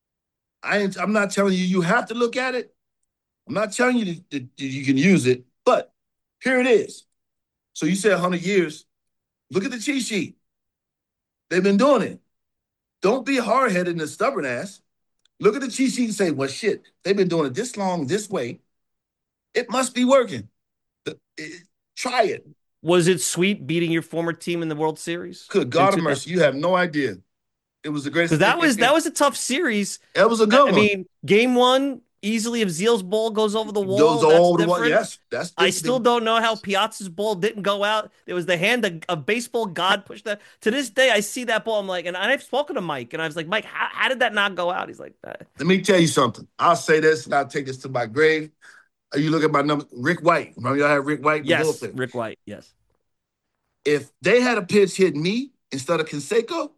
I ain't, I'm not telling you you have to look at it. I'm not telling you that, that you can use it, but here it is. So you said one hundred years. Look at the cheat sheet. They've been doing it. Don't be hard headed and a stubborn ass. Look at the cheat sheet and say, "Well, shit, they've been doing it this long, this way. It must be working. The- it- try it." Was it sweet beating your former team in the World Series Good in God of two thousand? mercy, you have no idea. It was the Because greatest. that It, it, was that it, was a tough series. it was a I good I one. mean, game one, easily if Zeal's ball goes over the Those wall, that's old one, different. yes, that's I different. still don't know how Piazza's ball didn't go out. There was the hand of, of baseball God pushed that. To this day, I see that ball. I'm like, and I've spoken to Mike, and I was like, Mike, how, how did that not go out? He's like, that. Let me tell you something. I'll say this, and I'll take this to my grave. You look at my number, Rick White. Remember y'all had Rick White in the Yes, bullpen. Rick White. Yes. If they had a pitch hit me instead of Canseco,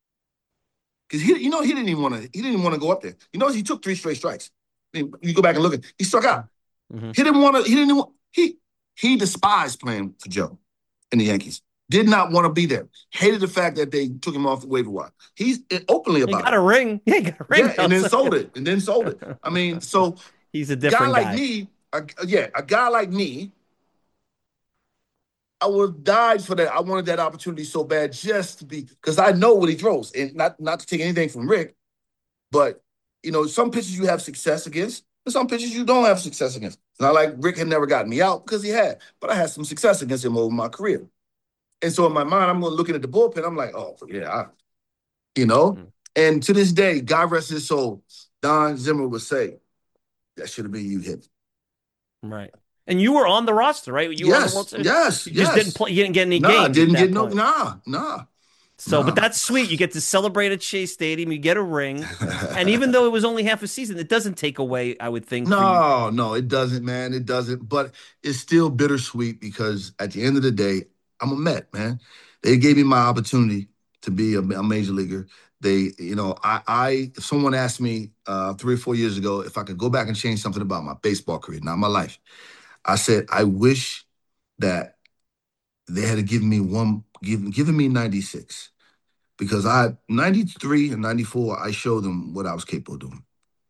because he, you know, he didn't even want to. He didn't even want to go up there. You know, he took three straight strikes. I mean, you go back and look at. He struck out. Mm-hmm. He didn't want to. He didn't. Want, he he despised playing for Joe and the Yankees. Did not want to be there. Hated the fact that they took him off the waiver wire. He's openly He about got it. a ring. Yeah, he got a ring. Yeah, and then sold it. And then sold it. I mean, so He's a guy different like guy. me, a, yeah, a guy like me, I would have died for that. I wanted that opportunity so bad just to be because I know what he throws. And not not to take anything from Rick, but you know, some pitches you have success against, and some pitches you don't have success against. It's not like Rick had never gotten me out because he had, but I had some success against him over my career. And so in my mind, I'm looking at the bullpen. I'm like, oh yeah, I, you know. Mm. And to this day, God rest his soul, Don Zimmer would say, that should have been you hit. Right. And you were on the roster, right? You were on the World Yes, Series. yes, You just didn't yes. play. You didn't get any Nah, games at didn't that get no, point. nah, nah, So, but nah. that's sweet. You get to celebrate at Shea Stadium. You get a ring, and even though it was only half a season, it doesn't take away, I would think, for you. No, no, it doesn't, man. It doesn't. But it's still bittersweet because at the end of the day, I'm a Met, man. They gave me my opportunity to be a, a major leaguer. They, you know, I, I, if someone asked me uh, three or four years ago if I could go back and change something about my baseball career, not my life, I said I wish that they had given me one giving giving me ninety-six because I ninety-three and ninety-four I showed them what I was capable of doing.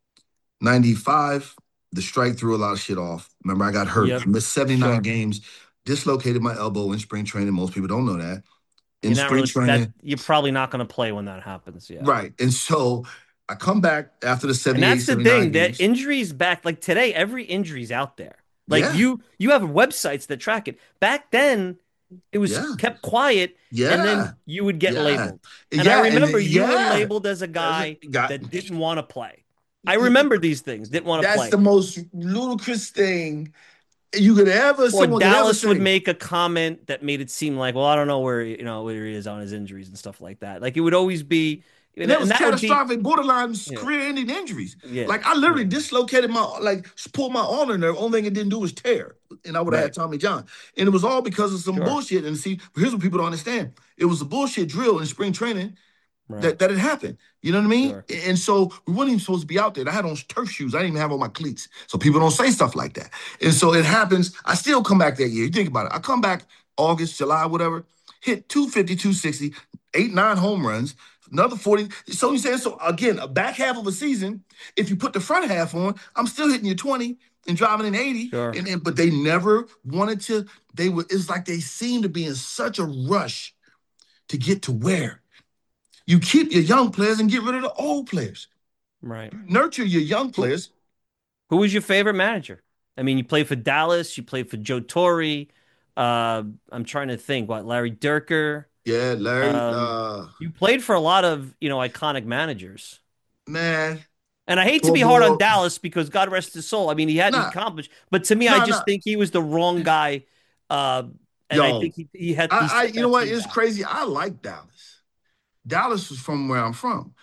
ninety-five, the strike threw a lot of shit off. Remember, I got hurt, Yep. missed seventy-nine Sure. games, dislocated my elbow in spring training. Most people don't know that. In You're not spring really that training, you're probably not going to play when that happens. Yeah. right. And so I come back after the And seventy-eight, that's the seventy-nine thing that games. injuries back like today, every injury's out there. Like Yeah, you you have websites that track it. Back then, it was yeah, kept quiet and then yeah, you would get yeah, labeled. And I yeah, and remember you were yeah. labeled as a That's guy it. Got that didn't want to play. I remember these things, didn't want to that's play. the most ludicrous thing you could ever, Or someone could ever Dallas would say. make a comment that made it seem like, well, I don't know where you know where he is on his injuries and stuff like that. Like it would always be, And and that was that would be, catastrophic, borderline yeah, career-ending injuries. yeah, Like I literally yeah, dislocated my, like pulled my ulnar nerve. Only thing it didn't do was tear, and I would have had right, Tommy John. And it was all because of some sure, bullshit. And see, here's what people don't understand: it was a bullshit drill in spring training right, that that had happened. You know what I mean? sure. And so we weren't even supposed to be out there. I had on turf shoes. I didn't even have on my cleats. So people don't say stuff like that. And so it happens. I still come back that year. You think about it. I come back August, July, whatever, hit two fifty, two sixty, eight, nine home runs, another forty. So you saying, so again, a back half of a season, if you put the front half on, I'm still hitting you twenty and driving in eighty. Sure. And, and but they never wanted to, they were, it's like they seemed to be in such a rush to get to where? You keep your young players and get rid of the old players. Right. Nurture your young Who players. who was your favorite manager? I mean, you played for Dallas, you played for Joe Torre. Uh, I'm trying to think. What Larry Dierker. Yeah, Larry. Um, Uh, you played for a lot of you know iconic managers. man, And I hate to poor be hard on boy. Dallas because God rest his soul. I mean, he hadn't Nah, accomplished, but to me, I nah, just nah. think he was the wrong guy. Uh, and I Yo, think he he had he I, I, set you know that what? team It's back. crazy. I like Dallas. Dallas was from where I'm from,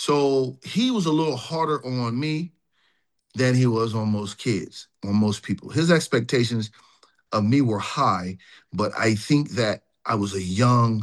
so he was a little harder on me than he was on most kids, on most people. His expectations of me were high, but I think that I was a young,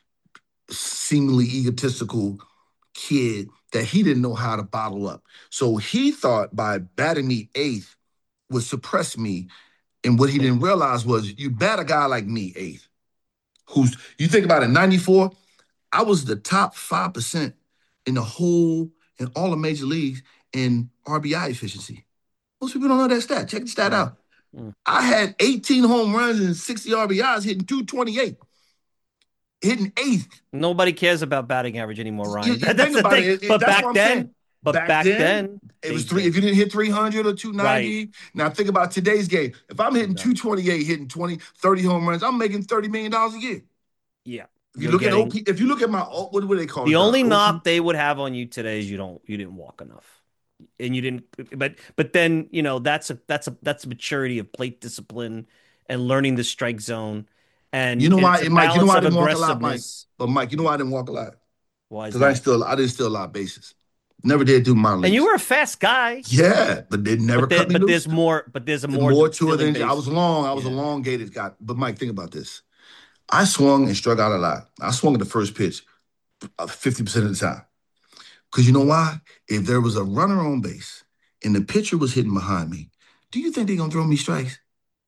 seemingly egotistical kid that he didn't know how to bottle up. So he thought by batting me eighth would suppress me. And what he Yeah. didn't realize was you bat a guy like me eighth, who's, you think about it, ninety-four, I was the top five percent in the whole, in all the major leagues in R B I efficiency. Most people don't know that stat. Check the stat Wow. out. Mm. I had eighteen home runs and sixty R B Is hitting two twenty-eight, hitting eighth. Nobody cares about batting average anymore, You, Ryan. you That, that's think the about thing. it, it, it- But that's what back I'm saying. then, but Back back then, then, it they was three. If you did. didn't hit three hundred or Right. two ninety, now think about today's game. If I'm hitting Exactly. two twenty-eight, hitting twenty, thirty home runs, I'm making thirty million dollars a year. Yeah. If you You're look at getting O P, if you look at my, what, what do they call the it? The only O P. knock they would have on you today is you don't you didn't walk enough. And you didn't but but then, you know, that's a that's a that's a maturity of plate discipline and learning the strike zone. You And know and why, it's a and Mike, you know balance why I of didn't walk a lot, Mike? aggressiveness. But Mike, you know why I didn't walk a lot? Why is Because I that? still, I didn't steal a lot of bases. Never did do minor And you leagues. were a fast guy, Yeah, but they never but there, cut me but there's loose. more, but there's a There's more more than to it stealing than I was bases. long. I was a Yeah. elongated guy. But Mike, think about this. I swung and struck out a lot. I swung at the first pitch uh, fifty percent of the time. Because you know why? If there was a runner on base and the pitcher was hitting behind me, do you think they're going to throw me strikes?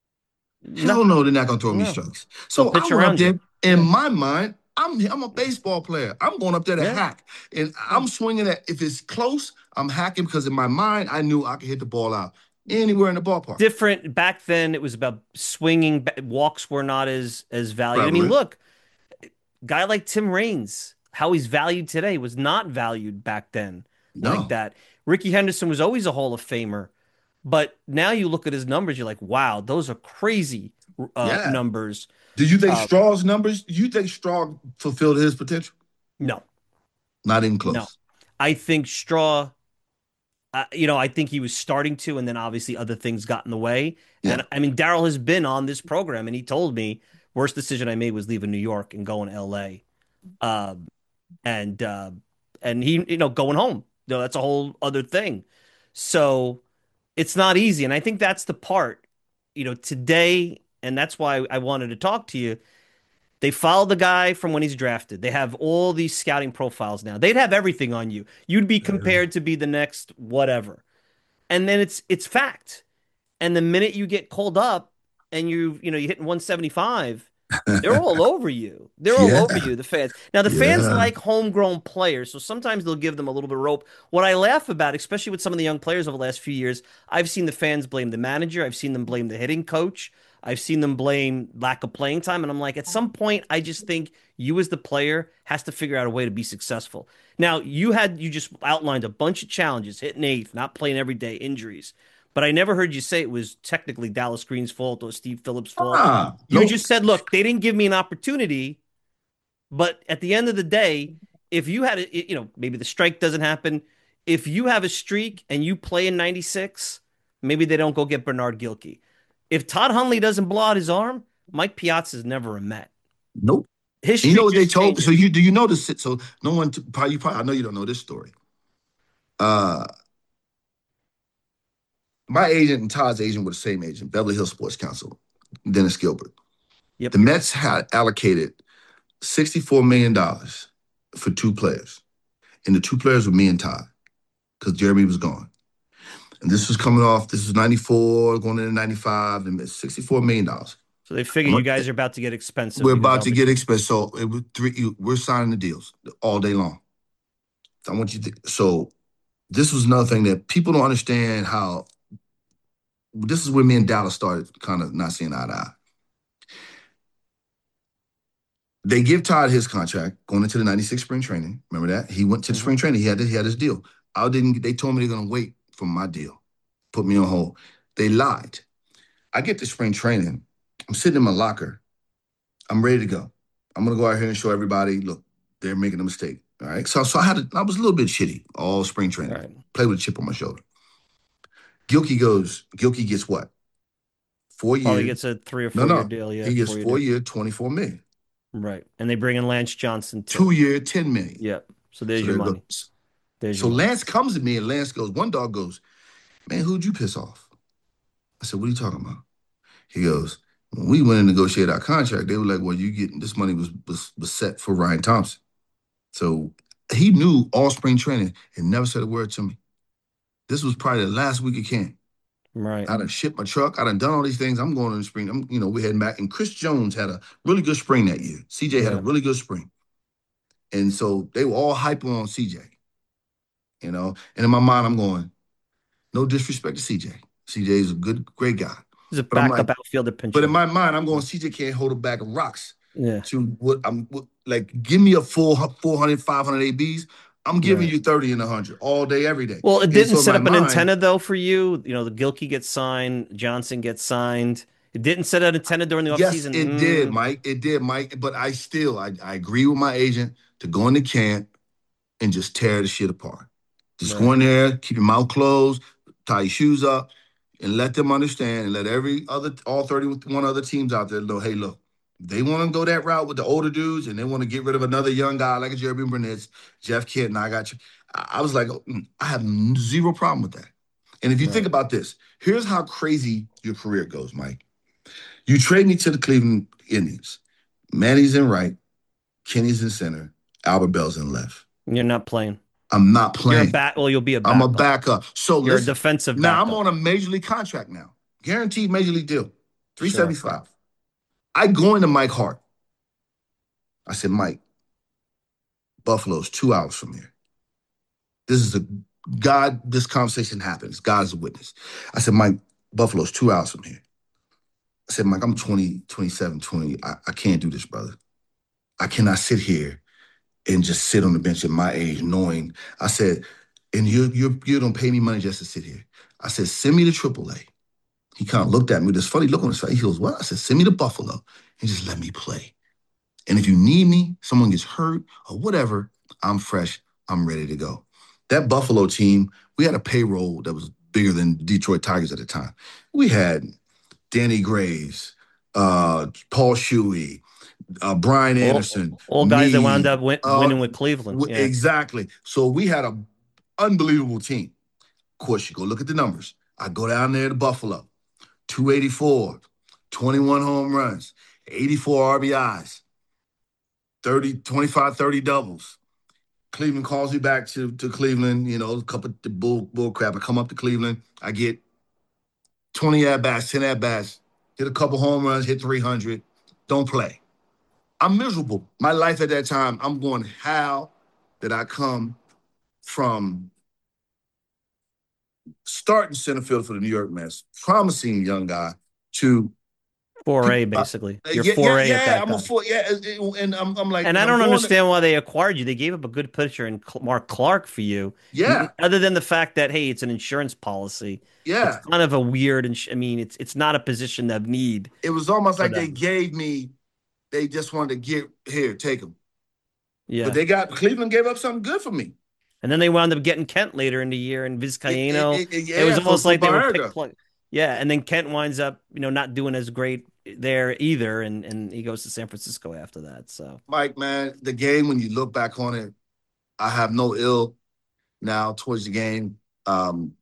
No, Hell no, they're not going to throw me no. strikes. They'll So I pitch went up around you. there. In Yeah. my mind, I'm, I'm a baseball player. I'm going up there to Yeah. hack. And Yeah. I'm swinging at, if it's close, I'm hacking because in my mind, I knew I could hit the ball out anywhere in the ballpark. Different back then. It was about swinging. Walks were not as as valued. I mean, Prevalent. look, guy like Tim Raines, how he's valued today was not valued back then like No. that. Ricky Henderson was always a Hall of Famer, but now you look at his numbers, you're like, wow, those are crazy uh, Yeah. numbers. Did you think Uh, Straw's numbers, you think Straw fulfilled his potential? no, Not even no. close. I think Straw, uh, you know, I think he was starting to, and then obviously other things got in the way. Yeah. And I mean, Daryl has been on this program, and he told me worst decision I made was leaving New York and going to L A. Um, and uh, and he, you know, going home. You know, that's a whole other thing. So it's not easy, and I think that's the part, you know, today, and that's why I wanted to talk to you. They follow the guy from when he's drafted. They have all these scouting profiles now. They'd have everything on you. You'd be compared to be the next whatever. And then it's it's fact. And the minute you get called up and you you know you're hitting one seventy-five, They're all over you. They're all over Yeah, you, the fans. Now, the fans yeah. like homegrown players, so sometimes they'll give them a little bit of rope. What I laugh about, especially with some of the young players over the last few years, I've seen the fans blame the manager. I've seen them blame the hitting coach. I've seen them blame lack of playing time. And I'm like, at some point, I just think you as the player has to figure out a way to be successful. Now, you had, you just outlined a bunch of challenges, hitting eighth, not playing every day, injuries. But I never heard you say it was technically Dallas Green's fault or Steve Phillips' fault. Ah, You nope. just said, look, they didn't give me an opportunity, but at the end of the day, if you had a, you know, maybe the strike doesn't happen. If you have a streak and you play in ninety-six, maybe they don't go get Bernard Gilkey. If Todd Hundley doesn't blow out his arm, Mike Piazza's never a Met. Nope. His And you know streak what they just told? So changes. you do you know this? So no one t- probably you probably I know you don't know this story. Uh, my agent and Todd's agent were the same agent, Beverly Hills Sports Council, Dennis Gilbert. Yep. The Mets had allocated sixty-four million dollars for two players, and the two players were me and Todd because Jeremy was gone. And this was coming off. This was ninety-four, going into ninety-five, and it's sixty-four million dollars. So they figure you guys are about to get expensive We're because about to Albert. get expensive. So it was three. We're signing the deals all day long. I want you to. So this was another thing that people don't understand how. This is where me and Dallas started kind of not seeing eye to eye. They give Todd his contract going into the ninety-six spring training. Remember that? He went to the Mhm. spring training. He had, he had his deal. I didn't, they told me they're going to wait for my deal, put me on hold. They lied. I get to spring training. I'm sitting in my locker. I'm ready to go. I'm going to go out here and show everybody, look, they're making a mistake. All right. So, so I had, a, I was a little bit shitty all spring training. Right. Play with a chip on my shoulder. Gilkey goes, Gilkey gets what? Four Probably years. gets a three or No, four year no. deal. Yeah, He gets four year four deal. year, twenty-four million. Right. And they bring in Lance Johnson too. Two year, ten million. Yep. So So there's your there money. goes. There's So your money. Lance comes to me and Lance goes, one dog goes, man, who'd you piss off? I said, what are you talking about? He goes, when we went and negotiated our contract, they were like, well, you getting this money was, was was set for Ryan Thompson. So he knew all spring training and never said a word to me. This was probably the last week of camp. Right. I done shipped my truck. I done done all these things. I'm going in the spring. I'm, you know, we're heading back. And Chris Jones had a really good spring that year. C J had a Yeah. really good spring. And so they were all hyping on C J, you know. And in my mind, I'm going, no disrespect to C J. C J is a good, great guy. He's a But I'm like, backup outfielder but in pincher. my mind, I'm going, C J can't hold a bag of rocks Yeah. to what I'm what, like, give me a full four hundred, five hundred A Bs. I'm giving Right. you thirty and one hundred all day, every day. Well, it And didn't so in set my up an mind, antenna though for you. You know, the Gilkey gets signed, Johnson gets signed. It didn't set an antenna during the yes, offseason. it did, Mm, Mike. It did, Mike. But I still, I, I agree with my agent to go into camp and just tear the shit apart. Just go right. in there, keep your mouth closed, tie your shoes up, and let them understand and let every other, all thirty-one other teams out there know, hey, look, they want to go that route with the older dudes and they want to get rid of another young guy like a Jeremy Burnett, Jeff Kent, and I got you. I, I was like, mm, I have zero problem with that. And if you think Right. about this, here's how crazy your career goes, Mike. You trade me to the Cleveland Indians. Manny's in right, Kenny's in center, Albert Bell's in left. You're not playing. I'm not You're a playing. bat. Well, you'll be a I'm a backup. backup. So You're a listen, defensive now I'm backup. on a major league contract now. Guaranteed major league deal. Sure. three seventy-five. I go into Mike Hart. I said, Mike, Buffalo's two hours from here. This is a God, this conversation happens. God's a witness. I said, Mike, Buffalo's two hours from here. I said, Mike, I'm twenty, twenty-seven, twenty. I, I can't do this, brother. I cannot sit here and just sit on the bench at my age knowing. I said, and you you you don't pay me money just to sit here. I said, send me to triple A. He kind of looked at me with this funny look on his face. He goes, what? I said, send me to Buffalo and just let me play. And if you need me, someone gets hurt or whatever, I'm fresh. I'm ready to go. That Buffalo team, we had a payroll that was bigger than Detroit Tigers at the time. We had Danny Graves, uh, Paul Shuey, uh, Brian Anderson, All, all guys that wound me. up win, Uh, winning with Cleveland. w- Yeah. exactly. So we had an unbelievable team. Of course, you go look at the numbers. I go down there to Buffalo, two eighty-four, twenty-one home runs, eighty-four R B Is, thirty, twenty-five, thirty doubles. Cleveland calls me back to, to Cleveland, you know, a couple of the bull, bull crap. I come up to Cleveland. I get twenty at-bats, ten at-bats, hit a couple home runs, hit three hundred. Don't play. I'm miserable. My life at that time, I'm going, how did I come from starting center field for the New York Mets, promising young guy, to four A, uh, basically. You're yeah, yeah, four A at yeah. that I'm a time. four, yeah, and I'm, I'm like, And and I I'm don't going to, understand why they acquired you. They gave up a good pitcher in Cl- Mark Clark for you. N- yeah, Other than the fact that, hey, it's an insurance policy. It's yeah. kind of a weird, ins- I mean, it's it's not a position of need It was almost for like they them. gave me, they just wanted to get here, take him. But Yeah. they got Cleveland gave up something good for me. And then they wound up getting Kent later in the year and It, it, Vizcaino. it, it- It was yeah, for almost for like they were pick Baerga. plug. Yeah, and then Kent winds up, you know, not doing as great there either, and and he goes to San Francisco after that. So Mike, man, the game when you look back on it, I have no ill now towards the game. Um,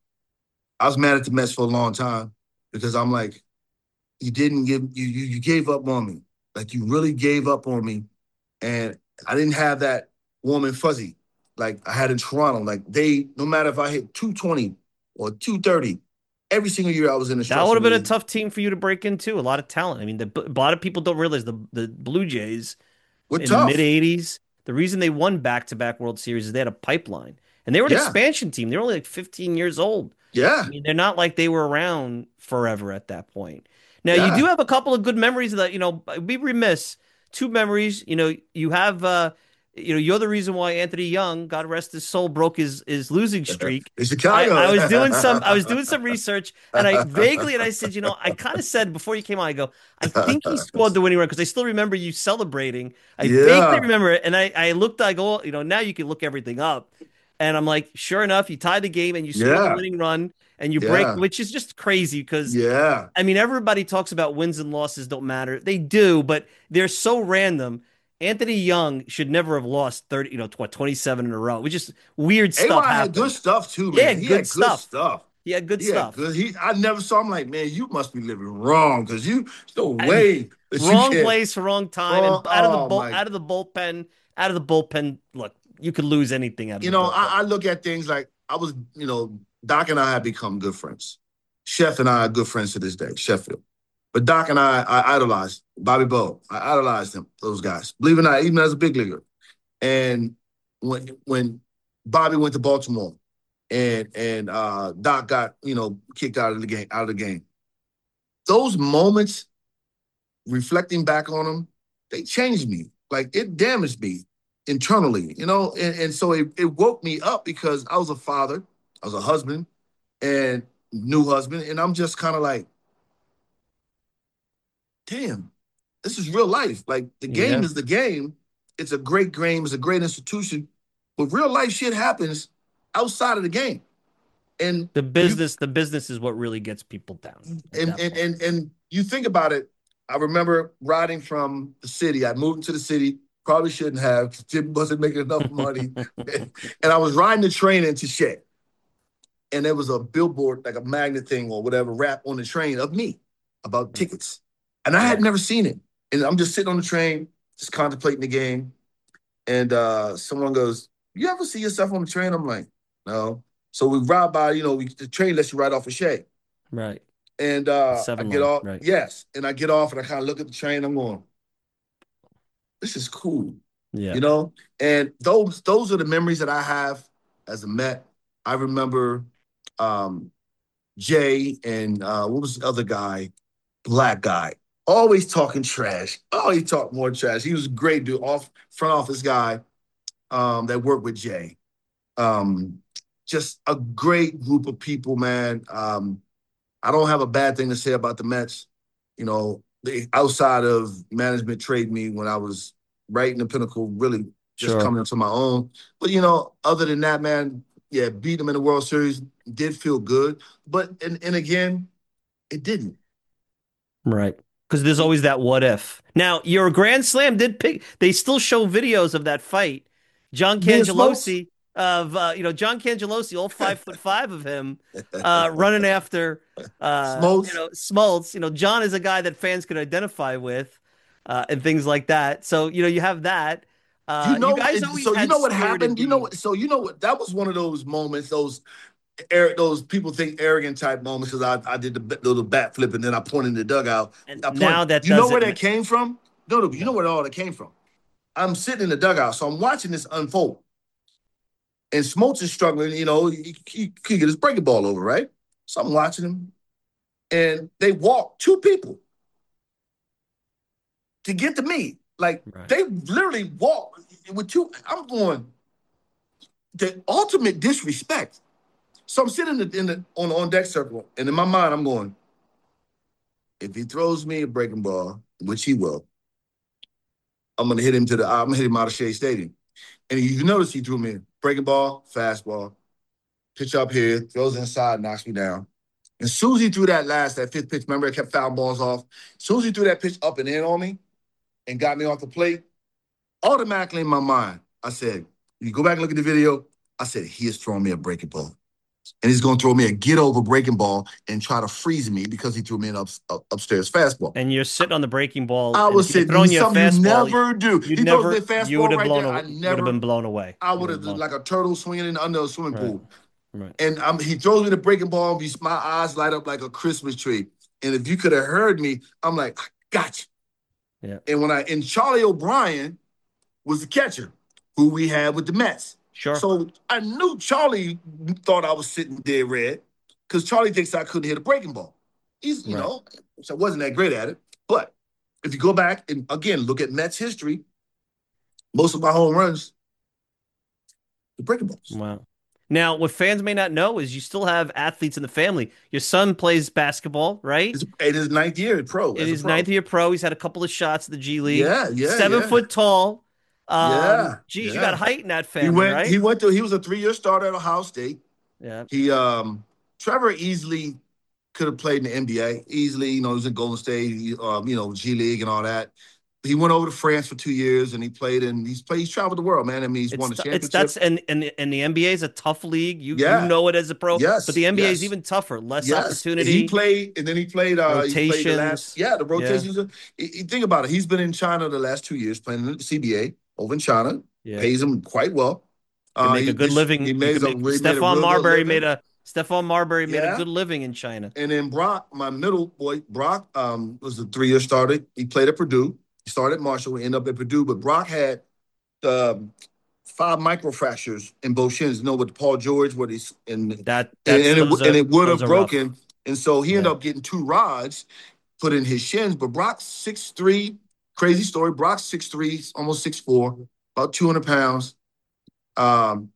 I was mad at the Mets for a long time because I'm like, you didn't give you you you gave up on me. Like you really gave up on me. And I didn't have that warm and fuzzy like I had in Toronto. Like they, no matter if I hit two twenty or two thirty, every single year I was in the that would structure have been a meeting. tough team for you to break into. A lot of talent. I mean, the, a lot of people don't realize the the Blue Jays We're in the mid tough. eighties. The reason they won back to back World Series is they had a pipeline, and they were an Yeah. expansion team. They were only like fifteen years old. I Yeah. mean, they're not like they were around forever at that point. Now, you do Yeah. have a couple of good memories that, you know, I'd be remiss. Two memories, you know, you have, uh, you know, you're the reason why Anthony Young, God rest his soul, broke his his losing streak. In I, Chicago. I was doing some I was doing some research and I vaguely and I said, you know, I kind of said before you came on, I go, I think he scored the winning run because I still remember you celebrating. I vaguely Yeah. remember it, and I I looked, I go, you know, now you can look everything up, and I'm like, sure enough, you tied the game and you scored the Yeah. winning run and you break, Yeah. which is just crazy because Yeah. I mean, everybody talks about wins and losses don't matter. They do, but they're so random. Anthony Young should never have lost thirty, you know, what, twenty-seven in a row. We just weird stuff A Y had good happened. stuff too, Yeah, man. He good had good stuff. stuff. He had good He had stuff. good. He I never saw him like, man, you must be living wrong because you there's no And way that you wrong can't. place, wrong time, and Oh, out of the oh bull, my. out of the bullpen, out of the bullpen. Look, you could lose anything out of You the know, bullpen. I, I look at things like I was, you know, Doc and I have become good friends. Chef and I are good friends to this day, Sheffield. But Doc and I, I idolized Bobby Bowe. I idolized them, those guys. Believe it or not, even as a big leaguer. And when when Bobby went to Baltimore and and uh, Doc got, you know, kicked out of the game, out of the game. Those moments, reflecting back on them, they changed me. Like it damaged me internally, you know, and, and so it, it woke me up because I was a father, I was a husband, and new husband, and I'm just kind of like, damn, this is real life. Like the game Yeah, is the game. It's a great game. It's a great institution. But real life shit happens outside of the game. And the you business, the business is what really gets people down at and that and point. and, and you think about it. I remember riding from the city. I moved into the city. Probably shouldn't have. Jim wasn't making enough money. and I was riding the train into Shea. And there was a billboard, like a magnet thing or whatever, wrap on the train of me about tickets. And I had Yeah. never seen it. And I'm just sitting on the train, just contemplating the game. And uh, someone goes, "You ever see yourself on the train?" I'm like, "No." So we ride by, you know, we, the train lets you ride off a Shea. Right. And The uh, I seven get line. off, Right. yes. And I get off and I kind of look at the train. I'm going, this is cool, Yeah. you know? And those those are the memories that I have as a Met. I remember um, Jay and uh, what was the other guy? Black guy. Always talking trash. Oh, he talked more trash. He was a great dude, off front office guy um, that worked with Jay. Um, just a great group of people, man. Um, I don't have a bad thing to say about the Mets. You know, they, outside of management trade me when I was right in the pinnacle, really just Sure. coming into my own. But you know, other than that, man, yeah, beat them in the World Series did feel good. But and and again, it didn't. Right. Because there's always that what if. Now, your Grand Slam did pick, they still show videos of that fight. John Me and Smokes. Cangelosi of uh, you know, John Cangelosi, all five foot five of him, uh, running after uh, you Smokes. know, Smoltz. You know, John is a guy that fans can identify with, uh, and things like that. So, you know, you have that. You Uh, you know, guys it, always so you had know what spirited happened. You know games. what? So you know what? That was one of those moments. Those air, those people think arrogant type moments because I, I did the b- little bat flip and then I pointed in the dugout. And I now point. that You know where that doesn't came from? No, no, you know where all that came from. I'm sitting in the dugout, so I'm watching this unfold. And Smoltz is struggling, you know, he, he, he get his breaking ball over, right? So I'm watching him. And they walk two people to get to me. Like, right. They literally walk with two. I'm going, the ultimate disrespect. So I'm sitting in the, in the on the on deck circle, and in my mind, I'm going, if he throws me a breaking ball, which he will, I'm gonna hit him to the. I'm gonna hit him out of Shea Stadium. And you notice he threw me a breaking ball, fastball, pitch up here, throws inside, knocks me down. And as soon as he threw that last, that fifth pitch, remember I kept fouling balls off. As soon as he threw that pitch up and in on me, and got me off the plate, automatically in my mind, I said, you go back and look at the video, I said, he is throwing me a breaking ball. And he's going to throw me a get-over breaking ball and try to freeze me because he threw me an up, up, upstairs fastball. And you're sitting on the breaking ball. I was sitting, throwing you a fastball. You never do. You'd he never, throws me a you would fastball have right blown there. away, I never would have been blown away. I would have, like a turtle swinging in under a swimming right. pool. Right. And I'm, he throws me the breaking ball, and my eyes light up like a Christmas tree. And if you could have heard me, I'm like, I got you. Yeah. And when I, and Charlie O'Brien was the catcher who we had with the Mets. Sure. So I knew Charlie thought I was sitting dead red because Charlie thinks I couldn't hit a breaking ball. He's, you right. know, so I wasn't that great at it. But if you go back and, again, look at Mets history, most of my home runs, the breaking balls. Wow. Now, what fans may not know is you still have athletes in the family. Your son plays basketball, right? It's in his ninth year at pro. In his pro. ninth year pro. He's had a couple of shots at the G League. Yeah, yeah, Seven yeah. foot tall. Um, yeah. Geez, yeah. you got height in that family, he went, right? He went to, he was a three-year starter at Ohio State. Yeah. He, um, Trevor easily could have played in the N B A. Easily, you know, he was in Golden State, um, you know, G League and all that. He went over to France for two years, and he played, and he's played. He's traveled the world, man. I mean, he's it's won a t- championship. It's that's and and and the N B A is a tough league. You yeah. you know it as a pro, yes, but the N B A yes. is even tougher. Less yes. opportunity. He played, and then he played. Uh, rotations. He played the last, yeah, the rotations. Yeah. He, he, think about it. He's been in China the last two years playing in the C B A over in China. Yeah. Pays him quite well. You uh, make a good he, living. He made, make, a, he Stephon made Marbury made a Stephon Marbury made yeah. a good living in China. And then Brock, my middle boy, Brock, um, was a three-year starter. He played at Purdue. He started at Marshall. We ended up at Purdue, but Brock had um, five microfractures in both shins. You know, with Paul George, what he's in that, and, and, it, are, and it would have broken. Rough. And so he ended yeah. up getting two rods put in his shins. But Brock's six three, crazy story. Brock's six three, almost six four, about two hundred pounds. Um,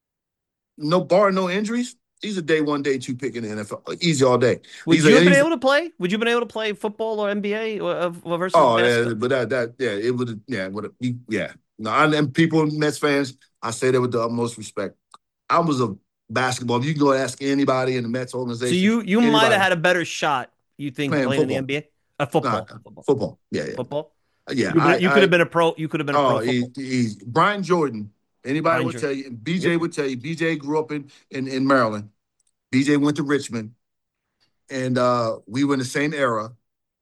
no bar, no injuries. He's a day one, day two pick in the N F L. Easy all day. Would he's you a, have been able to play? Would you have been able to play football or N B A or, or versus? Oh, basketball? yeah, but that that yeah, it would yeah, would yeah. No, I, and people, Mets fans, I say that with the utmost respect. I was a basketball. If you can go ask anybody in the Mets organization. So you you might have had a better shot. You think playing, playing in the N B A? Uh, football. Nah, football. Football. Yeah, yeah. Football. Yeah, you, I, you could I, have been a pro. You could have been a oh, pro. He, he's Brian Jordan. Anybody Brian would Jordan. tell you. B J yep. would tell you. B J grew up in in, in Maryland. B J went to Richmond, and uh, we were in the same era.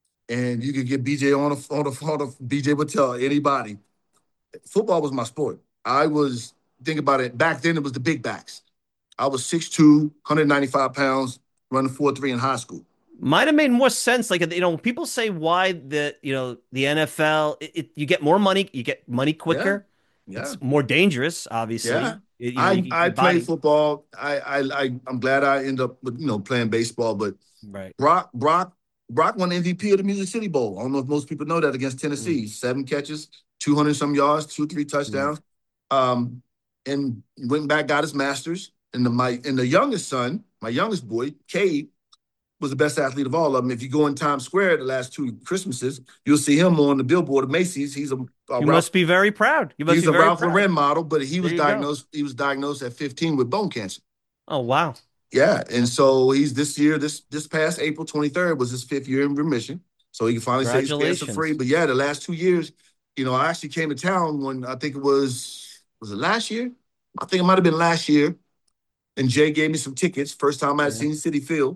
And you could get B J on the on the on the B J would tell anybody. Football was my sport. I was think about it. Back then, it was the big backs. I was six two, one hundred ninety-five pounds, running four three in high school. Might have made more sense. Like, you know, people say why the you know the N F L, it, it, you get more money, you get money quicker. Yeah. Yeah. It's more dangerous, obviously. Yeah. You know, I, you, I played football. I, I I I'm glad I ended up with, you know, playing baseball. But right. Brock Brock Brock won M V P of the Music City Bowl. I don't know if most people know that against Tennessee. Mm. Seven catches, two hundred some yards, two three touchdowns, mm. um, and went back got his masters. And the my and the youngest son, my youngest boy, Cade, was the best athlete of all of them. If you go in Times Square the last two Christmases, you'll see him on the billboard of Macy's. He's a, a you Ralph, must be very proud. You must he's be a very Ralph proud. Lauren model, but he was diagnosed. Go. He was diagnosed at fifteen with bone cancer. Oh wow! Yeah, and so he's this year. This this past April twenty-third was his fifth year in remission. So he can finally say he's cancer free. But yeah, the last two years, you know, I actually came to town when I think it was was it last year? I think it might have been last year. And Jay gave me some tickets. First time I had yeah. seen Citi Field.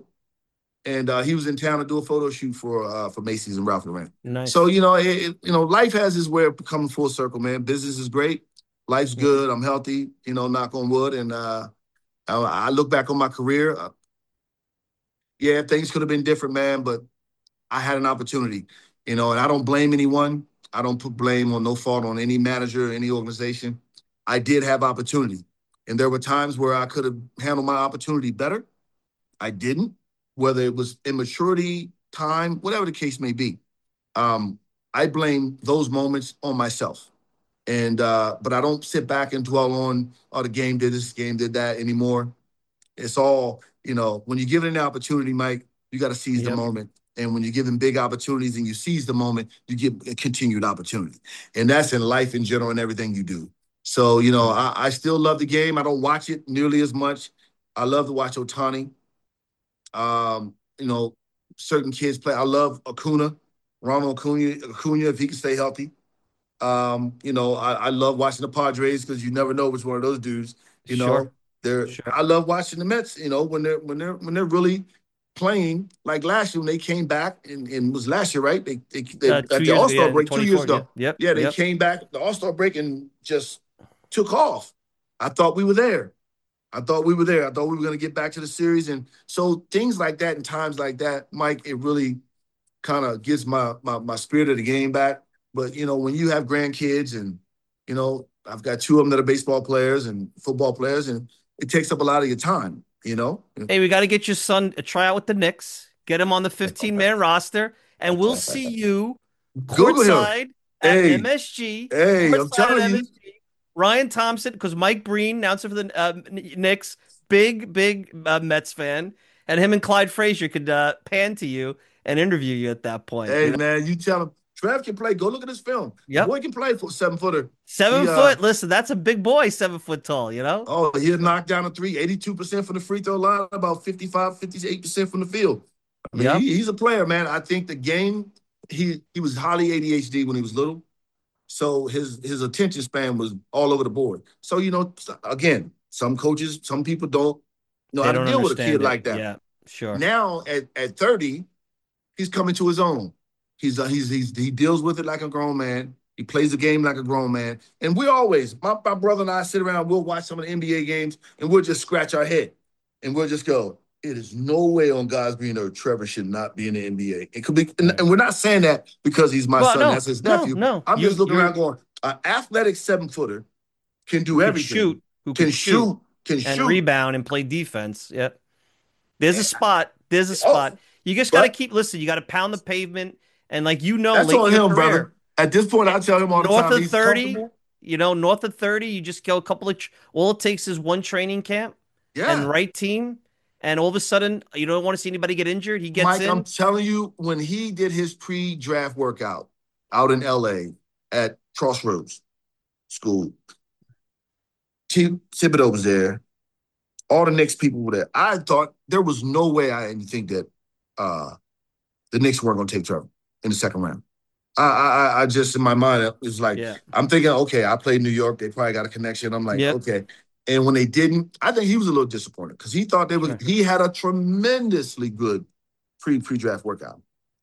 And uh, he was in town to do a photo shoot for uh, for Macy's and Ralph Lauren. Nice. So, you know, it, it, you know, life has its way of coming full circle, man. Business is great. Life's good. I'm healthy, you know, knock on wood. And uh, I, I look back on my career. Uh, yeah, things could have been different, man, but I had an opportunity, you know, and I don't blame anyone. I don't put blame or no fault on any manager or any organization. I did have opportunity. And there were times where I could have handled my opportunity better. I didn't, whether it was immaturity, time, whatever the case may be. Um, I blame those moments on myself. And uh, but I don't sit back and dwell on, oh, the game did this, game did that anymore. It's all, you know, when you give it an opportunity, Mike, you got to seize yep. the moment. And when you're given big opportunities and you seize the moment, you give a continued opportunity. And that's in life in general and everything you do. So, you know, I, I still love the game. I don't watch it nearly as much. I love to watch Ohtani. Um, you know, certain kids play. I love Acuna, Ronald Acuna, Acuna if he can stay healthy. Um, you know, I, I love watching the Padres because you never know which one of those dudes, you know. Sure. They're sure. I love watching the Mets, you know, when they're when they're when they're really playing like last year when they came back and, and was last year, right? They they, they uh, at the All-Star yeah, break two years ago. Yeah. Yep. Yeah, they yep. came back the All-Star break and just took off. I thought we were there. I thought we were there. I thought we were going to get back to the series. And so things like that and times like that, Mike, it really kind of gives my, my my spirit of the game back. But, you know, when you have grandkids and, you know, I've got two of them that are baseball players and football players, and it takes up a lot of your time, you know? Hey, we got to get your son a tryout with the Knicks, get him on the fifteen-man roster, and we'll see you courtside at hey, M S G. Hey, I'm telling you. Ryan Thompson, because Mike Breen, announcer for the uh, Knicks, big, big uh, Mets fan, and him and Clyde Frazier could uh, pan to you and interview you at that point. Hey, you know? man, you tell him. Trev can play. Go look at his film. Yeah, boy can play for seven footer. Seven he, foot. Uh, Listen, that's a big boy, seven foot tall, you know? Oh, he'll knock down a three, eighty-two percent from the free throw line, about fifty-five, fifty-eight percent from the field. I mean, yep. he, he's a player, man. I think the game, he he was highly A D H D when he was little. So his his attention span was all over the board. So, you know, again, some coaches, some people don't know they how don't to deal with a kid it. like that. Yeah, sure. Now at, at thirty, he's coming to his own. He's, uh, he's he's he deals with it like a grown man. He plays the game like a grown man. And we always, my, my brother and I sit around, we'll watch some of the N B A games, and we'll just scratch our head. And we'll just go, it is no way on God's green earth Trevor should not be in the N B A. It could be, and, and we're not saying that because he's my well, son, no, that's his nephew. No, no. I'm you, just looking around going, an athletic seven-footer can do can everything. Shoot, who can, can shoot, can and shoot. rebound and play defense. Yep. There's a spot. There's a spot. Oh, you just got to keep, listen, you got to pound the pavement. And like, you know, that's late on in him, career, brother. At this point, I tell him all the north time. North of he's thirty, you know, north of thirty, you just go a couple of, all it takes is one training camp yeah. and right team. And all of a sudden, you don't want to see anybody get injured. He gets Mike, in. I'm telling you, when he did his pre-draft workout out in L A at Crossroads School, T- Thibodeau was there. All the Knicks people were there. I thought there was no way I didn't think that uh, the Knicks weren't going to take Trevor in the second round. I, I, I just, in my mind, it was like, yeah. I'm thinking, okay, I played New York. They probably got a connection. I'm like, yep. okay. And when they didn't, I think he was a little disappointed because he thought they was, he had a tremendously good pre, pre-draft workout.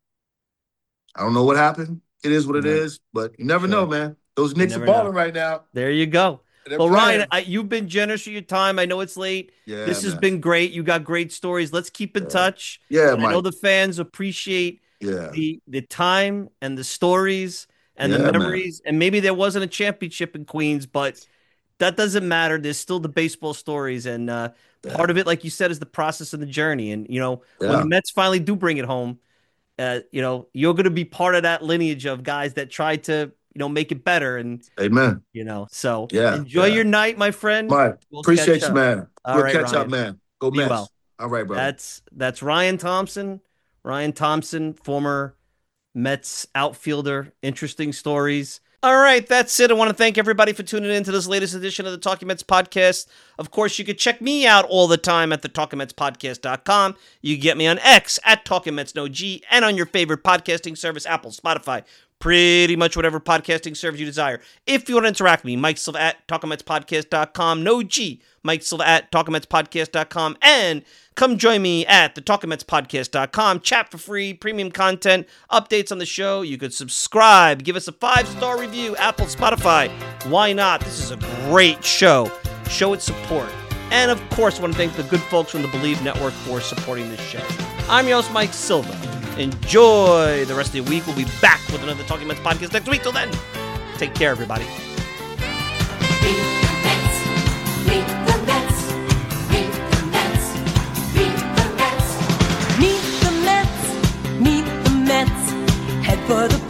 I don't know what happened. It is what it yeah. is, but you never sure. know, man. Those Knicks are balling know. right now. There you go. They're well, playing. Ryan, I, you've been generous with your time. I know it's late. Yeah, this has man. been great. You got great stories. Let's keep in yeah. touch. Yeah, I know the fans appreciate yeah. the the time and the stories and yeah, the memories. Man. And maybe there wasn't a championship in Queens, but that doesn't matter. There's still the baseball stories. And uh, yeah. part of it, like you said, is the process and the journey. And, you know, yeah. when the Mets finally do bring it home, uh, you know, you're going to be part of that lineage of guys that tried to, you know, make it better. And, amen. You know, so yeah, enjoy yeah. your night, my friend. Mike, we'll appreciate you, up. man. All we'll right, catch Ryan. up, man. Go be Mets. Well. All right, brother. That's, that's Ryan Thompson. Ryan Thompson, former Mets outfielder. Interesting stories. All right, that's it. I want to thank everybody for tuning in to this latest edition of the Talking Mets podcast. Of course, you can check me out all the time at the talking mets podcast dot com. You can get me on X at Talking Mets No G and on your favorite podcasting service, Apple, Spotify, pretty much whatever podcasting service you desire. If you want to interact with me, Mike Silva at talking mets podcast dot com, no G, Mike Silva at talking mets podcast dot com, and come join me at the talking mets podcast dot com. Chat for free, premium content, updates on the show. You could subscribe, give us a five-star review, Apple, Spotify. Why not? This is a great show. Show its support. And of course, I want to thank the good folks from the Believe Network for supporting this show. I'm your host, Mike Silva. Enjoy the rest of the week. We'll be back with another Talking Mets podcast next week. Till then, take care, everybody. Meet the Mets, meet the Mets, meet the Mets, meet the Mets. Meet the Mets, meet the Mets. Head for the